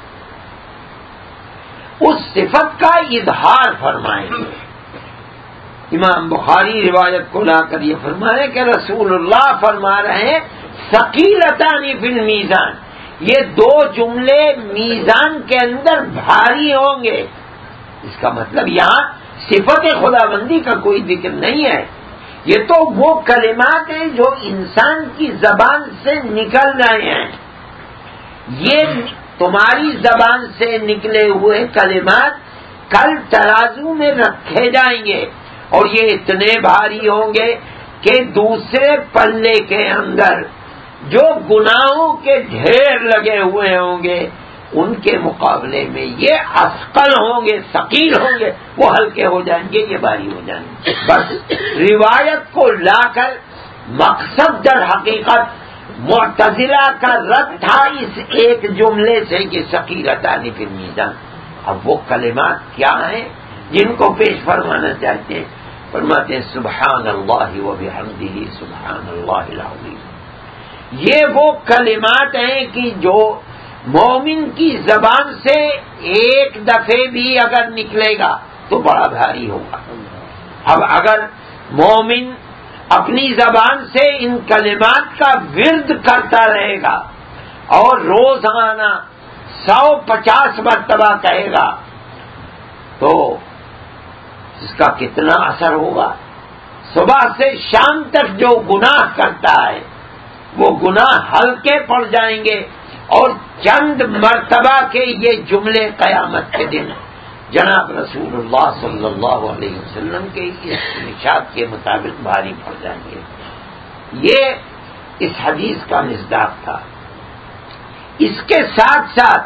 اس صفت کا اظہار فرمائیں گے۔ امام بخاری روایت کو لا کر یہ فرمائے کہ رسول اللہ فرما رہے ہیں ثقیلتان فی المیزان، یہ دو جملے میزان کے اندر بھاری ہوں گے۔ اس کا مطلب یہاں صفت خداوندی کا کوئی ذکر نہیں ہے، یہ تو وہ کلمات ہیں جو انسان کی زبان سے نکل رہے ہیں، یہ تمہاری زبان سے نکلے ہوئے کلمات کل ترازو میں رکھے جائیں گے، اور یہ اتنے بھاری ہوں گے کہ دوسرے پلے کے اندر جو گناہوں کے ڈھیر لگے ہوئے ہوں گے ان کے مقابلے میں یہ اثقل ہوں گے، ثقیل ہوں گے، وہ ہلکے ہو جائیں گے، یہ بھاری ہو جائیں گے۔ بس روایت کو لا کر مقصد در حقیقت معتزلہ کا رد تھا اس ایک جملے سے کہ ثقیلتان فی المیزان۔ اب وہ کلمات کیا ہیں جن کو پیش فرمانا چاہتے ہیں؟ فرماتے ہیں سبحان اللہ و بحمدہ سبحان اللہ العظیم۔ یہ وہ کلمات ہیں کہ جو مومن کی زبان سے ایک دفعے بھی اگر نکلے گا تو بڑا بھاری ہوگا۔ اب اگر مومن اپنی زبان سے ان کلمات کا ورد کرتا رہے گا اور روزانہ 150 مرتبہ کہے گا تو اس کا کتنا اثر ہوگا؟ صبح سے شام تک جو گناہ کرتا ہے وہ گناہ ہلکے پڑ جائیں گے، اور چند مرتبہ کے یہ جملے قیامت کے دن جناب رسول اللہ صلی اللہ علیہ وسلم کے اس ارشاد کے مطابق بھاری پڑ جائیں گے۔ یہ اس حدیث کا مصداق تھا۔ اس کے ساتھ ساتھ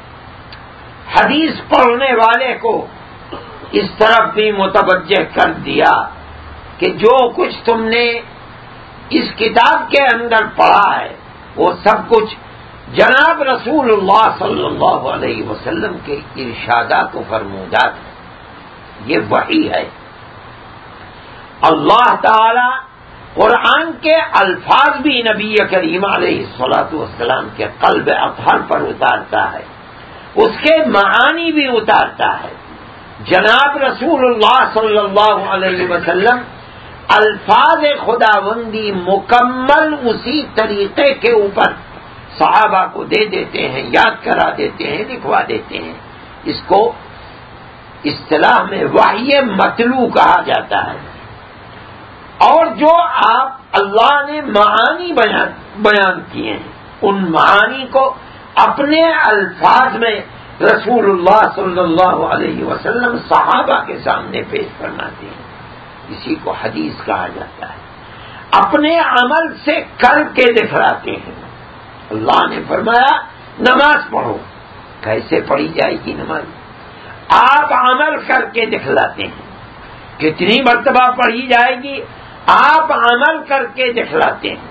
حدیث پڑھنے والے کو اس طرف بھی متوجہ کر دیا کہ جو کچھ تم نے اس کتاب کے اندر پڑھا ہے وہ سب کچھ جناب رسول اللہ صلی اللہ علیہ وسلم کے ارشادات و فرمودات ہیں، یہ وحی ہے۔ اللہ تعالی قرآن کے الفاظ بھی نبی کریم علیہ الصلوۃ والسلام کے قلب اطہر پر اتارتا ہے، اس کے معانی بھی اتارتا ہے۔ جناب رسول اللہ صلی اللہ علیہ وسلم الفاظ خداوندی مکمل اسی طریقے کے اوپر صحابہ کو دے دیتے ہیں، یاد کرا دیتے ہیں، لکھوا دیتے ہیں۔ اس کو اصطلاح میں وحی مطلوع کہا جاتا ہے۔ اور جو آپ اللہ نے معانی بیان کیے ہیں ان معانی کو اپنے الفاظ میں رسول اللہ صلی اللہ علیہ وسلم صحابہ کے سامنے پیش فرماتے ہیں، اسی کو حدیث کہا جاتا ہے۔ اپنے عمل سے کر کے دکھلاتے ہیں۔ اللہ نے فرمایا نماز پڑھو، کیسے پڑھی جائے گی نماز؟ آپ عمل کر کے دکھلاتے ہیں، کتنی مرتبہ پڑھی جائے گی؟ آپ عمل کر کے دکھلاتے ہیں۔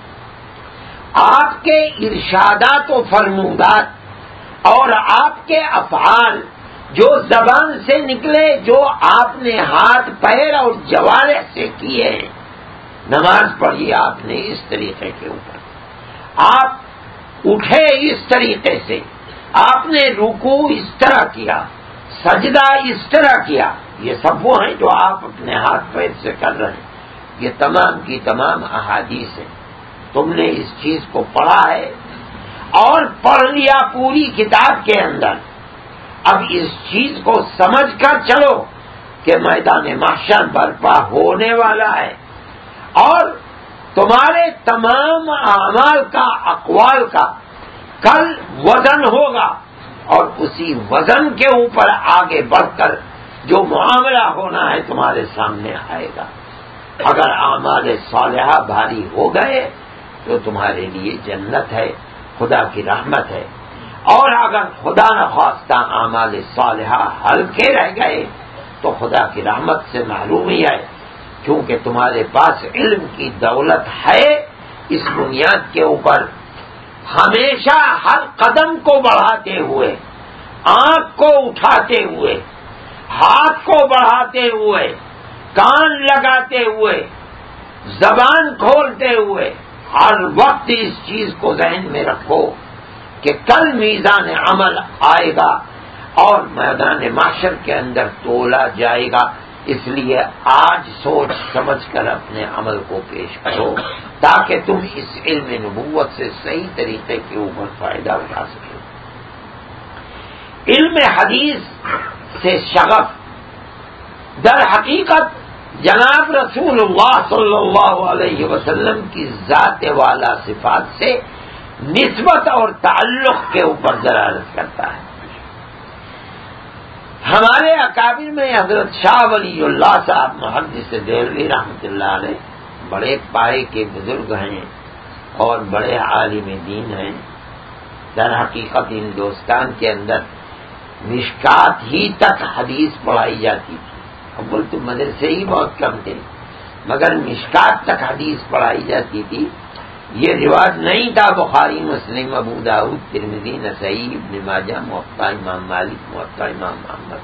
آپ کے ارشادات و فرمودات اور آپ کے افعال جو زبان سے نکلے، جو آپ نے ہاتھ پیر اور جوارح سے کیے ہیں. نماز پڑھی آپ نے اس طریقے کے اوپر، آپ اٹھے اس طریقے سے، آپ نے رکوع اس طرح کیا، سجدہ اس طرح کیا. یہ سب وہ ہیں جو آپ اپنے ہاتھ پیر سے کر رہے ہیں. یہ تمام کی تمام احادیث ہیں. تم نے اس چیز کو پڑھا ہے اور پڑھ لیا پوری کتاب کے اندر. اب اس چیز کو سمجھ کر چلو کہ میدان محشر برپا ہونے والا ہے اور تمہارے تمام اعمال کا، اقوال کا کل وزن ہوگا اور اسی وزن کے اوپر آگے بڑھ کر جو معاملہ ہونا ہے تمہارے سامنے آئے گا. اگر اعمال صالحہ بھاری ہو گئے تو تمہارے لیے جنت ہے، خدا کی رحمت ہے، اور اگر خدا نخواستہ اعمال صالحہ ہلکے رہ گئے تو خدا کی رحمت سے محروم ہی ہے. کیونکہ تمہارے پاس علم کی دولت ہے، اس بنیاد کے اوپر ہمیشہ ہر قدم کو بڑھاتے ہوئے، آنکھ کو اٹھاتے ہوئے، ہاتھ کو بڑھاتے ہوئے، کان لگاتے ہوئے، زبان کھولتے ہوئے ہر وقت اس چیز کو ذہن میں رکھو کہ کل میزان عمل آئے گا اور میدان محشر کے اندر تولا جائے گا. اس لیے آج سوچ سمجھ کر اپنے عمل کو پیش کرو تاکہ تم اس علم نبوت سے صحیح طریقے کے اوپر فائدہ اٹھا سکو. علم حدیث سے شغف در حقیقت جناب رسول اللہ صلی اللہ علیہ وسلم کی ذات والا صفات سے نسبت اور تعلق کے اوپر دلالت کرتا ہے. ہمارے اکابر میں حضرت شاہ ولی اللہ صاحب محدث دہلوی رحمۃ اللہ علیہ بڑے پائے کے بزرگ ہیں اور بڑے عالم دین ہیں. در حقیقت ہندوستان کے اندر مشکات ہی تک حدیث پڑھائی جاتی تھی. اول تو مدرسے ہی بہت کم تھے مگر مشکات تک حدیث پڑھائی جاتی تھی. یہ رواج نہیں تھا بخاری، مسلم، ابو داؤد، ترمذی، نسائی، ابن ماجہ، موطا امام مالک، موطا امام محمد.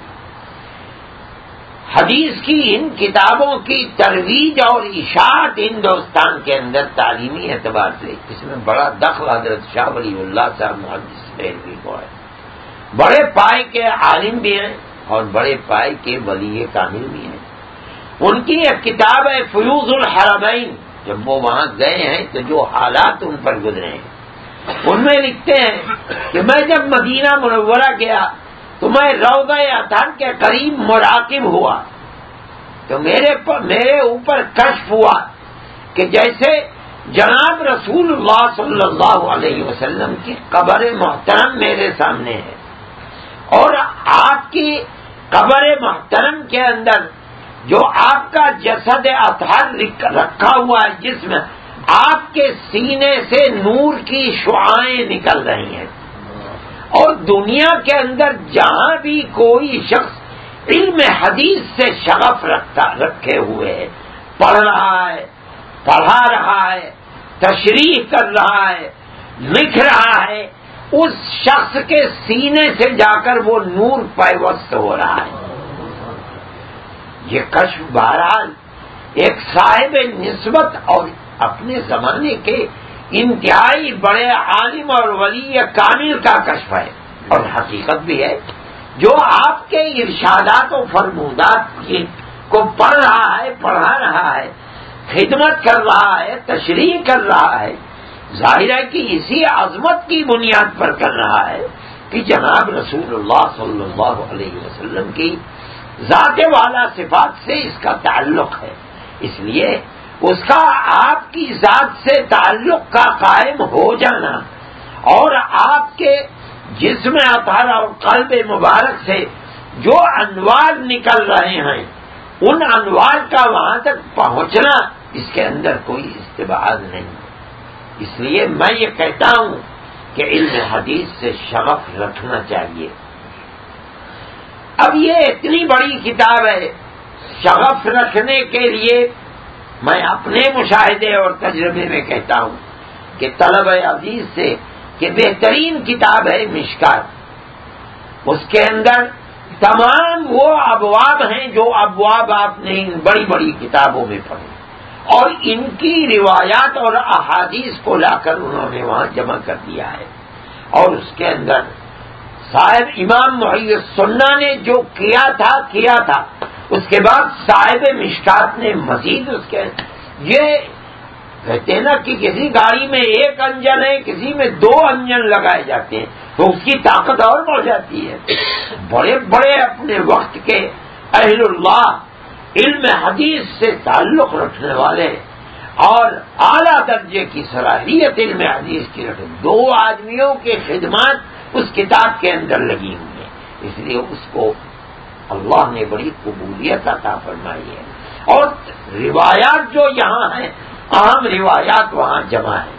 حدیث کی ان کتابوں کی ترویج اور اشاعت ہندوستان کے اندر تعلیمی اعتبار سے اس میں بڑا دخل حضرت شاہ ولی اللہ صاحب محدث دہلوی کو ہے. بڑے پائے کے عالم بھی ہیں اور بڑے پائے کے ولی کامل بھی ہیں. ان کی ایک کتاب ہے فیوض الحرمین. جب وہ وہاں گئے ہیں تو جو حالات ان پر گزرے ہیں ان میں لکھتے ہیں کہ میں جب مدینہ منورہ گیا تو میں روضہ اطہر کے قریب مراقب ہوا تو میرے اوپر کشف ہوا کہ جیسے جناب رسول اللہ صلی اللہ علیہ وسلم کی قبر محترم میرے سامنے ہے اور آپ کی قبر محترم کے اندر جو آپ کا جسد اطہر رکھا ہوا ہے جس میں آپ کے سینے سے نور کی شعاعیں نکل رہی ہیں. اور دنیا کے اندر جہاں بھی کوئی شخص علم حدیث سے شغف رکھے ہوئے ہے، پڑھ رہا ہے، پڑھا رہا ہے، تشریح کر رہا ہے، لکھ رہا ہے، اس شخص کے سینے سے جا کر وہ نور پیوست ہو رہا ہے. یہ کشف بہرحال ایک صاحب نسبت اور اپنے زمانے کے انتہائی بڑے عالم اور ولی کامل کا کشف ہے اور حقیقت بھی ہے. جو آپ کے ارشادات و فرمودات کو پڑھ رہا ہے، پڑھا رہا ہے، خدمت کر رہا ہے، تشریح کر رہا ہے، ظاہر ہے کہ اسی عظمت کی بنیاد پر کر رہا ہے کہ جناب رسول اللہ صلی اللہ علیہ وسلم کی ذات والا صفات سے اس کا تعلق ہے. اس لیے اس کا آپ کی ذات سے تعلق کا قائم ہو جانا اور آپ کے جسم اطہر اور قلب مبارک سے جو انوار نکل رہے ہیں ان انوار کا وہاں تک پہنچنا اس کے اندر کوئی استبعاد نہیں. اس لیے میں یہ کہتا ہوں کہ علم حدیث سے شغف رکھنا چاہیے. اب یہ اتنی بڑی کتاب ہے، شغف رکھنے کے لیے میں اپنے مشاہدے اور تجربے میں کہتا ہوں کہ طلبہ عزیز سے کہ بہترین کتاب ہے مشکات. اس کے اندر تمام وہ ابواب ہیں جو ابواب آپ نے ان بڑی بڑی کتابوں میں پڑھے، اور ان کی روایات اور احادیث کو لا کر انہوں نے وہاں جمع کر دیا ہے. اور اس کے اندر صاحب امام محی السنہ نے جو کیا تھا اس کے بعد صاحب مشکات نے مزید اس کے یہ کہتے ہیں نا کہ کسی گاڑی میں ایک انجن ہے، کسی میں 2 انجن لگائے جاتے ہیں تو اس کی طاقت اور بڑھ جاتی ہے. بڑے بڑے اپنے وقت کے اہل اللہ، علم حدیث سے تعلق رکھنے والے اور اعلیٰ درجے کی صلاحیت علم حدیث کی رکھنے 2 آدمیوں کی خدمات اس کتاب کے اندر لگی ہوئی ہے. اس لیے اس کو اللہ نے بڑی قبولیت عطا فرمائی ہے. اور روایات جو یہاں ہیں، اہم روایات وہاں جمع ہیں.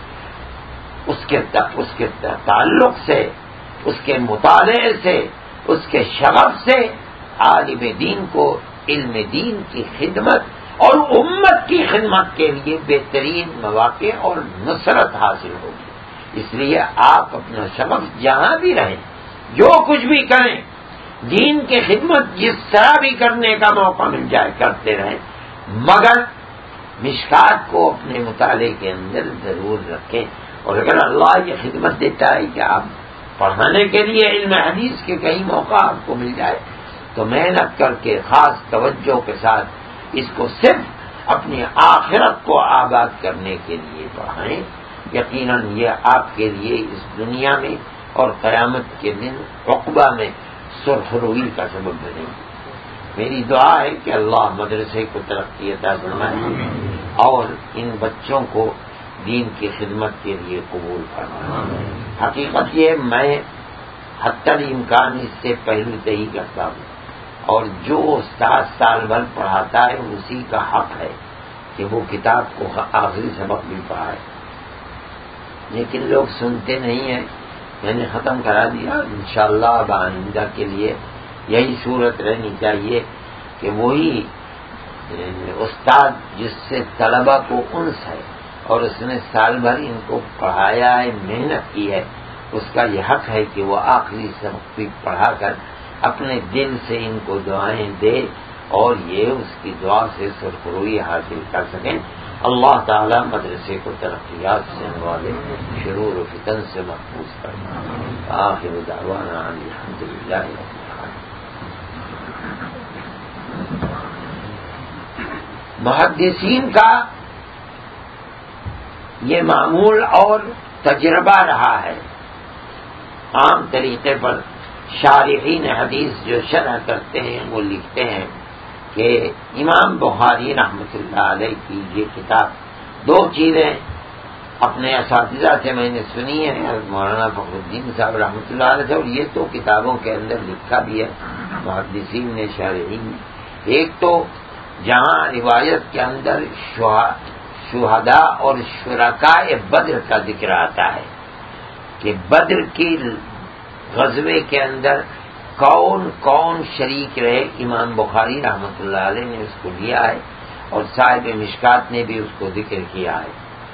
اس کے تعلق سے، اس کے مطالعے سے، اس کے شغف سے عالم دین کو علم دین کی خدمت اور امت کی خدمت کے لیے بہترین مواقع اور نصرت حاصل ہوگی. اس لیے آپ اپنا شغف جہاں بھی رہیں، جو کچھ بھی کریں، دین کی خدمت جس طرح بھی کرنے کا موقع مل جائے کرتے رہیں، مگر مشکات کو اپنے مطالعے کے اندر ضرور رکھیں. اور اگر اللہ یہ خدمت دیتا ہے کہ آپ پڑھانے کے لیے علم حدیث کے کئی موقع آپ کو مل جائے تو محنت کر کے خاص توجہ کے ساتھ اس کو صرف اپنی آخرت کو آباد کرنے کے لیے پڑھائیں. یقیناً یہ آپ کے لیے اس دنیا میں اور قیامت کے دن عقبہ میں سرخ روئی کا سبب بنے گی. میری دعا ہے کہ اللہ مدرسے کو ترقی عطا فرمائے اور ان بچوں کو دین کی خدمت کے لیے قبول فرمائے. حقیقت یہ میں حتی الامکان اس سے پہلو تہی کرتا ہوں، اور جو استاد سال بھر پڑھاتا ہے اسی کا حق ہے کہ وہ کتاب کو آخری سبق بھی پڑھائے. لیکن لوگ سنتے نہیں ہیں. میں نے ختم کرا دیا. انشاءاللہ اب آئندہ کے لیے یہی صورت رہنی چاہیے کہ وہی استاد جس سے طلبہ کو انس ہے اور اس نے سال بھر ان کو پڑھایا ہے، محنت کی ہے، اس کا یہ حق ہے کہ وہ آخری سبق بھی پڑھا کر اپنے دل سے ان کو دعائیں دے اور یہ اس کی دعا سے سرخروئی حاصل کر سکیں. اللہ تعالی مدرسے کو ترقیات سے نوازے، شرور و فتن سے محفوظ کرنا. آخر دعوانا الحمدللہ رب العالمین. محدثین کا یہ معمول اور تجربہ رہا ہے. عام طریقے پر شارحین حدیث جو شرح کرتے ہیں وہ لکھتے ہیں کہ امام بخاری رحمۃ اللہ علیہ کی یہ کتاب 2 چیزیں اپنے اساتذہ سے میں نے سنی ہے، مولانا فخر الدین صاحب رحمۃ اللہ علیہ سے، اور یہ تو کتابوں کے اندر لکھا بھی ہے محدثین نے، شارحین نے. ایک تو جہاں روایت کے اندر شہداء اور شرکاء بدر کا ذکر آتا ہے کہ بدر کی غزوے کے اندر کون کون شریک رہے، امام بخاری رحمۃ اللہ علیہ نے اس کو لیا ہے اور صاحب مشکات نے بھی اس کو ذکر کیا ہے.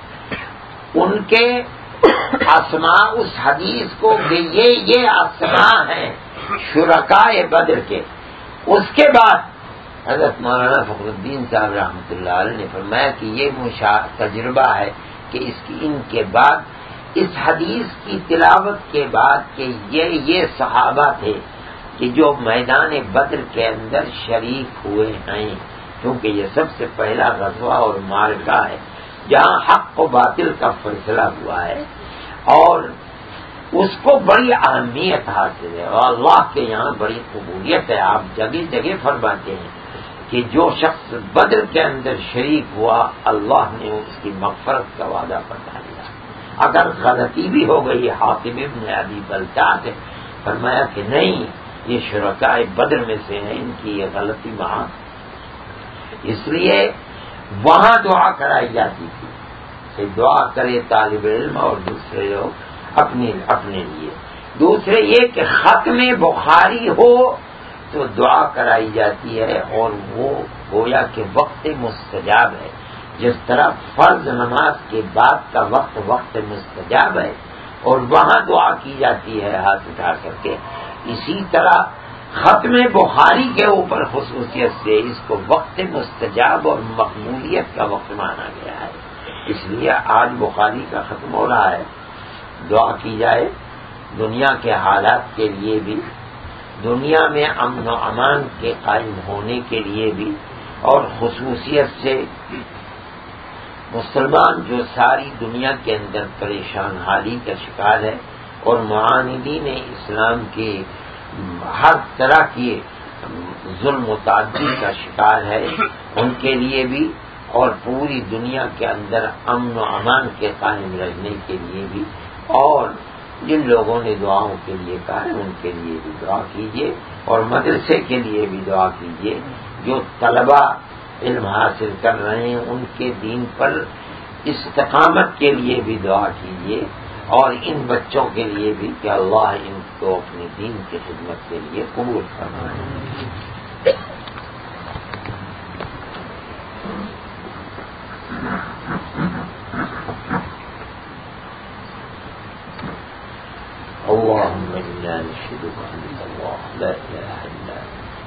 ان کے اسماء اس حدیث کو کہ یہ اسماء ہیں شرکاء بدر کے. اس کے بعد حضرت مولانا فخر الدین صاحب رحمۃ اللہ علیہ نے فرمایا کہ یہ تجربہ ہے کہ ان کے بعد اس حدیث کی تلاوت کے بعد کہ یہ صحابہ تھے کہ جو میدان بدر کے اندر شریک ہوئے ہیں، کیونکہ یہ سب سے پہلا غزوہ اور معرکہ ہے جہاں حق و باطل کا فیصلہ ہوا ہے، اور اس کو بڑی اہمیت حاصل ہے اور اللہ کے یہاں بڑی قبولیت ہے. آپ جگہ جگہ فرماتے ہیں کہ جو شخص بدر کے اندر شریک ہوا اللہ نے اس کی مغفرت کا وعدہ فرما دیا. اگر غلطی بھی ہو گئی حاتم ابن ابی بلتع نے فرمایا کہ نہیں یہ شرکاء بدر میں سے ہیں، ان کی یہ غلطی معاف. اس لیے وہاں دعا کرائی جاتی تھی کہ دعا کرے طالب علم اور دوسرے لوگ اپنے لیے. دوسرے یہ کہ ختم بخاری ہو تو دعا کرائی جاتی ہے اور وہ گویا کہ وقت مستجاب ہے. جس طرح فرض نماز کے بعد کا وقت مستجاب ہے اور وہاں دعا کی جاتی ہے ہاتھ اٹھا کر کے، اسی طرح ختم بخاری کے اوپر خصوصیت سے اس کو وقت مستجاب اور مقبولیت کا وقت مانا گیا ہے. اس لیے آج بخاری کا ختم ہو رہا ہے. دعا کی جائے دنیا کے حالات کے لیے بھی، دنیا میں امن و امان کے قائم ہونے کے لیے بھی، اور خصوصیت سے مسلمان جو ساری دنیا کے اندر پریشان حالی کا شکار ہے اور معاندین اسلام کے ہر طرح کے ظلم و تعدی کا شکار ہے، ان کے لیے بھی، اور پوری دنیا کے اندر امن و امان کے قائم رہنے کے لیے بھی، اور جن لوگوں نے دعاؤں کے لیے کہا ہے ان کے لیے بھی دعا کیجیے، اور مدرسے کے لیے بھی دعا کیجیے. جو طلبہ علم حاصل کر رہے ہیں ان کے دین پر استقامت کے لیے بھی دعا کیجیے، اور ان بچوں کے لیے بھی کہ اللہ ان کو اپنے دین کی خدمت کے لیے قبول فرمائے. اللهم إنا نشهدك أنت الله لا إله إلا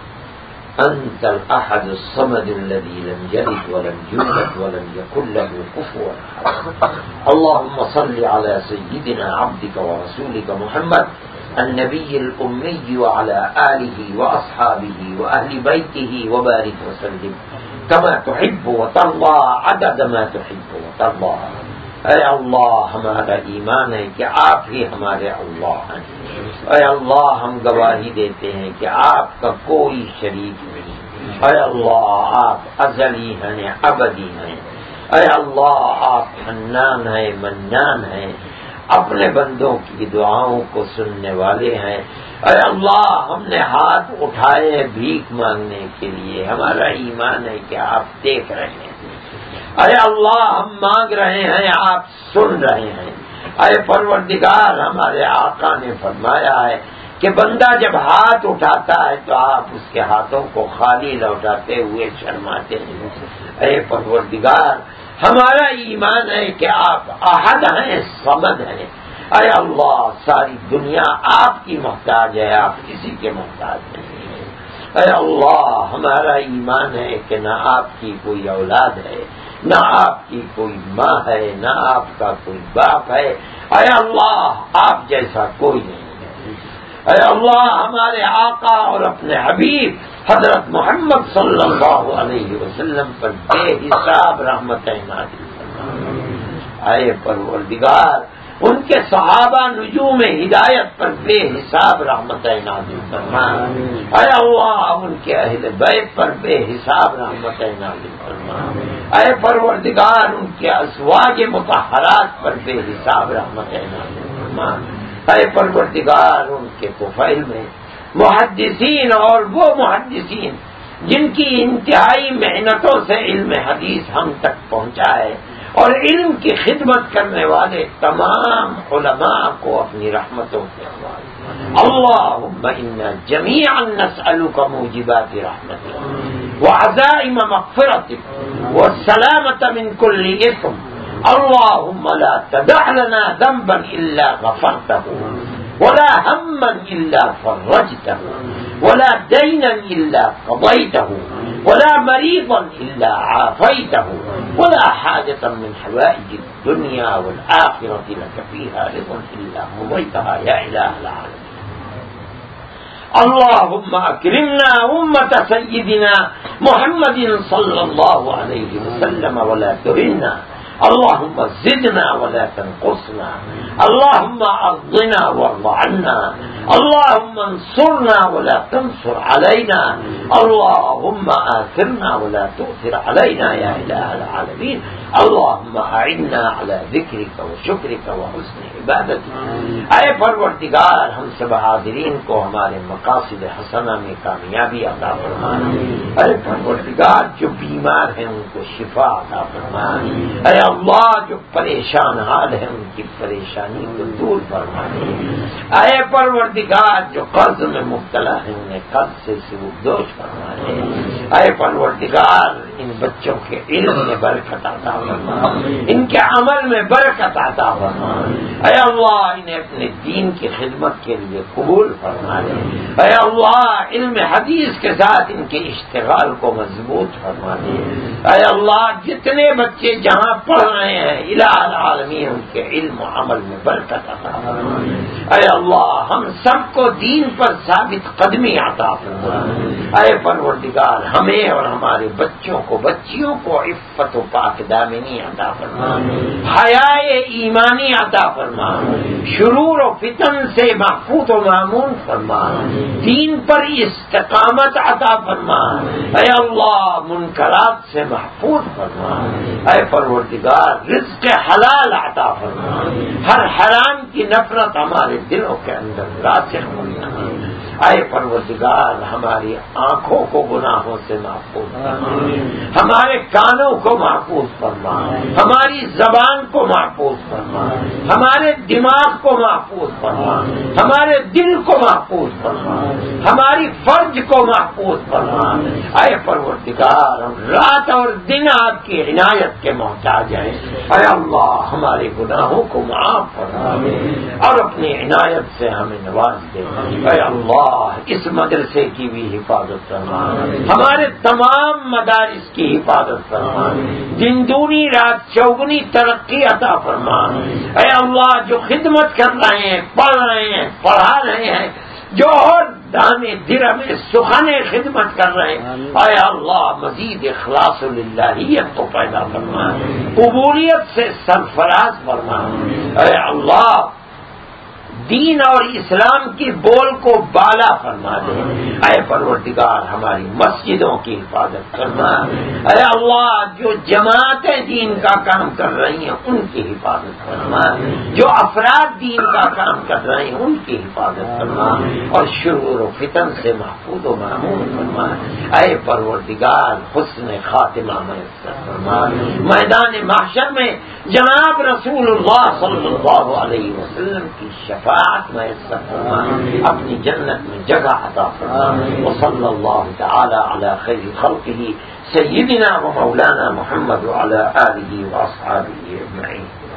أنت الأحد الصمد الذي لم يلد ولم يولد ولم يكن له كفوا أحد. اللهم صل على سيدنا عبدك ورسولك محمد النبي الأمي وعلى آله وأصحابه وأهل بيته وبارك وسلم كما تحب وترضى عدد ما تحب وترضى. اے اللہ ہمارا ایمان ہے کہ آپ ہی ہمارے اللہ ہیں. اے اللہ ہم گواہی دیتے ہیں کہ آپ کا کوئی شریک نہیں. اے اللہ آپ ازلی ہیں ابدی ہیں. اے اللہ آپ حنان ہیں منان ہیں، اپنے بندوں کی دعاؤں کو سننے والے ہیں. اے اللہ ہم نے ہاتھ اٹھائے بھیک مانگنے کے لیے، ہمارا ایمان ہے کہ آپ دیکھ رہے ہیں. اے اللہ ہم مانگ رہے ہیں آپ سن رہے ہیں. اے پروردگار ہمارے آقا نے فرمایا ہے کہ بندہ جب ہاتھ اٹھاتا ہے تو آپ اس کے ہاتھوں کو خالی لوٹاتے ہوئے شرماتے ہیں. اے پروردگار ہمارا ایمان ہے کہ آپ احد ہیں صمد ہیں. اے اللہ ساری دنیا آپ کی محتاج ہے، آپ کسی کے محتاج نہیں ہیں. اے اللہ ہمارا ایمان ہے کہ نہ آپ کی کوئی اولاد ہے، نہ آپ کی کوئی ماں ہے، نہ آپ کا کوئی باپ ہے. اے اللہ آپ جیسا کوئی نہیں ہے. اے اللہ ہمارے آقا اور اپنے حبیب حضرت محمد صلی اللہ علیہ وسلم پر بے حساب رحمتیں نازل فرما. اے پروردگار ان کے صحابہ نجوم ہدایت پر بے حساب رحمتیں نازل فرما. اے اللہ ان کے اہل بیت پر بے حساب رحمتیں نازل فرما. اے پروردگار ان کے ازواج مطہرات پر بے حساب رحمتیں نازل فرما. اے پروردگار ان کے طفیل میں محدثین اور وہ محدثین جن کی انتہائی محنتوں سے علم حدیث ہم تک پہنچا ہے، اور علم کی خدمت کرنے والے تمام علماء کو اپنی رحمتوں سے نوازے. اللهم انا جميعا نسألك موجبات رحمتك وعزائم مغفرتك والسلامة من كل إثم. اللهم لا تدع لنا ذنبا إلا غفرته ولا هما إلا فرجته ولا دينا إلا قضيته ولا مريضا إلا عافيته ولا حاجة من حوائج الدنيا والآخرة لك فيها رضا إلا قضيتها يا إله العالمين. اللهم أكرمنا أمة سيدنا محمد صلى الله عليه وسلم ولا تهنا. اللهم زدنا ولا تنقصنا. اللهم أرضنا وارض عنا. اللهم انصرنا ولا تنصر علينا. اللهم آثرنا ولا تؤثر علينا يا إله العالمين. اللهم أعنا على ذكرك وشكرك وحسن عبادتك. اے پروردگار ہم سب حاضرین کو ہمارے مقاصد حسنہ میں کامیابی عطا فرما. اے پروردگار جو بیمار ہیں ان کو شفا عطا فرما. اے اللہ جو پریشان حال ہیں ان کی پریشانی کو دور فرما. اے پروردگار جو قرض میں مبتلا ہیں انہیں قرض سے دوش فرما. اے پروردگار ان بچوں کے علم میں برکت عطا فرما، ان کے عمل میں برکت عطا فرما. اے اللہ انہیں اپنے دین کی خدمت کے لیے قبول فرما دے. اے اللہ علم حدیث کے ساتھ ان کے اشتغال کو مضبوط فرما دے. اے اللہ جتنے بچے جہاں پڑھ رہے ہیں الہ العالمین ان کے علم و عمل میں برکت عطا فرما. اے اللہ ہم سب کو دین پر ثابت قدمی عطا فرما. اے پروردگار ہمیں اور ہمارے بچوں کو بچیوں کو عفت و پاک دامنی عطا فرما. حیائے ایمانی عطا فرما. شرور و فتن سے محفوظ و معمون فرما. دین پر استقامت عطا فرما. اے اللہ منکرات سے محفوظ فرما. اے پروردگار رزق حلال عطا فرما. ہر حرام کی نفرت ہمارے دلوں کے اندر راسخ فرما. اے پروردگار ہماری آنکھوں کو گناہوں سے محفوظ فرما. ہمارے کانوں کو محفوظ فرما. ہماری زبان کو محفوظ فرما. ہمارے دماغ کو محفوظ فرما. ہمارے دل کو محفوظ فرما. ہماری فرج کو محفوظ فرما. اے پروردگار ہم رات اور دن آپ کی عنایت کے محتاج ہیں. اے اللہ ہمارے گناہوں کو معاف فرما اور اپنی عنایت سے ہمیں نواز دے. اے اللہ اس مدرسے کی بھی حفاظت فرما. ہمارے تمام مدارس کی حفاظت فرما. دن دونی رات چوگنی ترقی عطا فرما. اے اللہ جو خدمت کر رہے ہیں پڑھ رہے ہیں پڑھا رہے ہیں جو اور دانے درہم سخن خدمت کر رہے ہیں اے اللہ مزید اخلاص للہیت کو پیدا فرما. قبولیت سے سرفراز فرما. اے اللہ دین اور اسلام کی بول کو بالا فرما دے. اے پروردگار ہماری مسجدوں کی حفاظت کرنا. اے اللہ جو جماعتیں دین کا کام کر رہی ہیں ان کی حفاظت کرنا. جو افراد دین کا کام کر رہے ہیں ان کی حفاظت کرنا اور شرور و فتن سے محفوظ و معمون فرما. اے پروردگار حسن خاتمہ میسر فرما. میدان محشر میں جناب رسول اللہ صلی اللہ علیہ وسلم کی شفاعت میسر فرما. اپنی جنت میں جگہ عطا فرما. وصلی اللہ تعالی علی خیر خلقہ سیدنا و مولانا محمد وعلی آلہ واصحابہ اجمعین.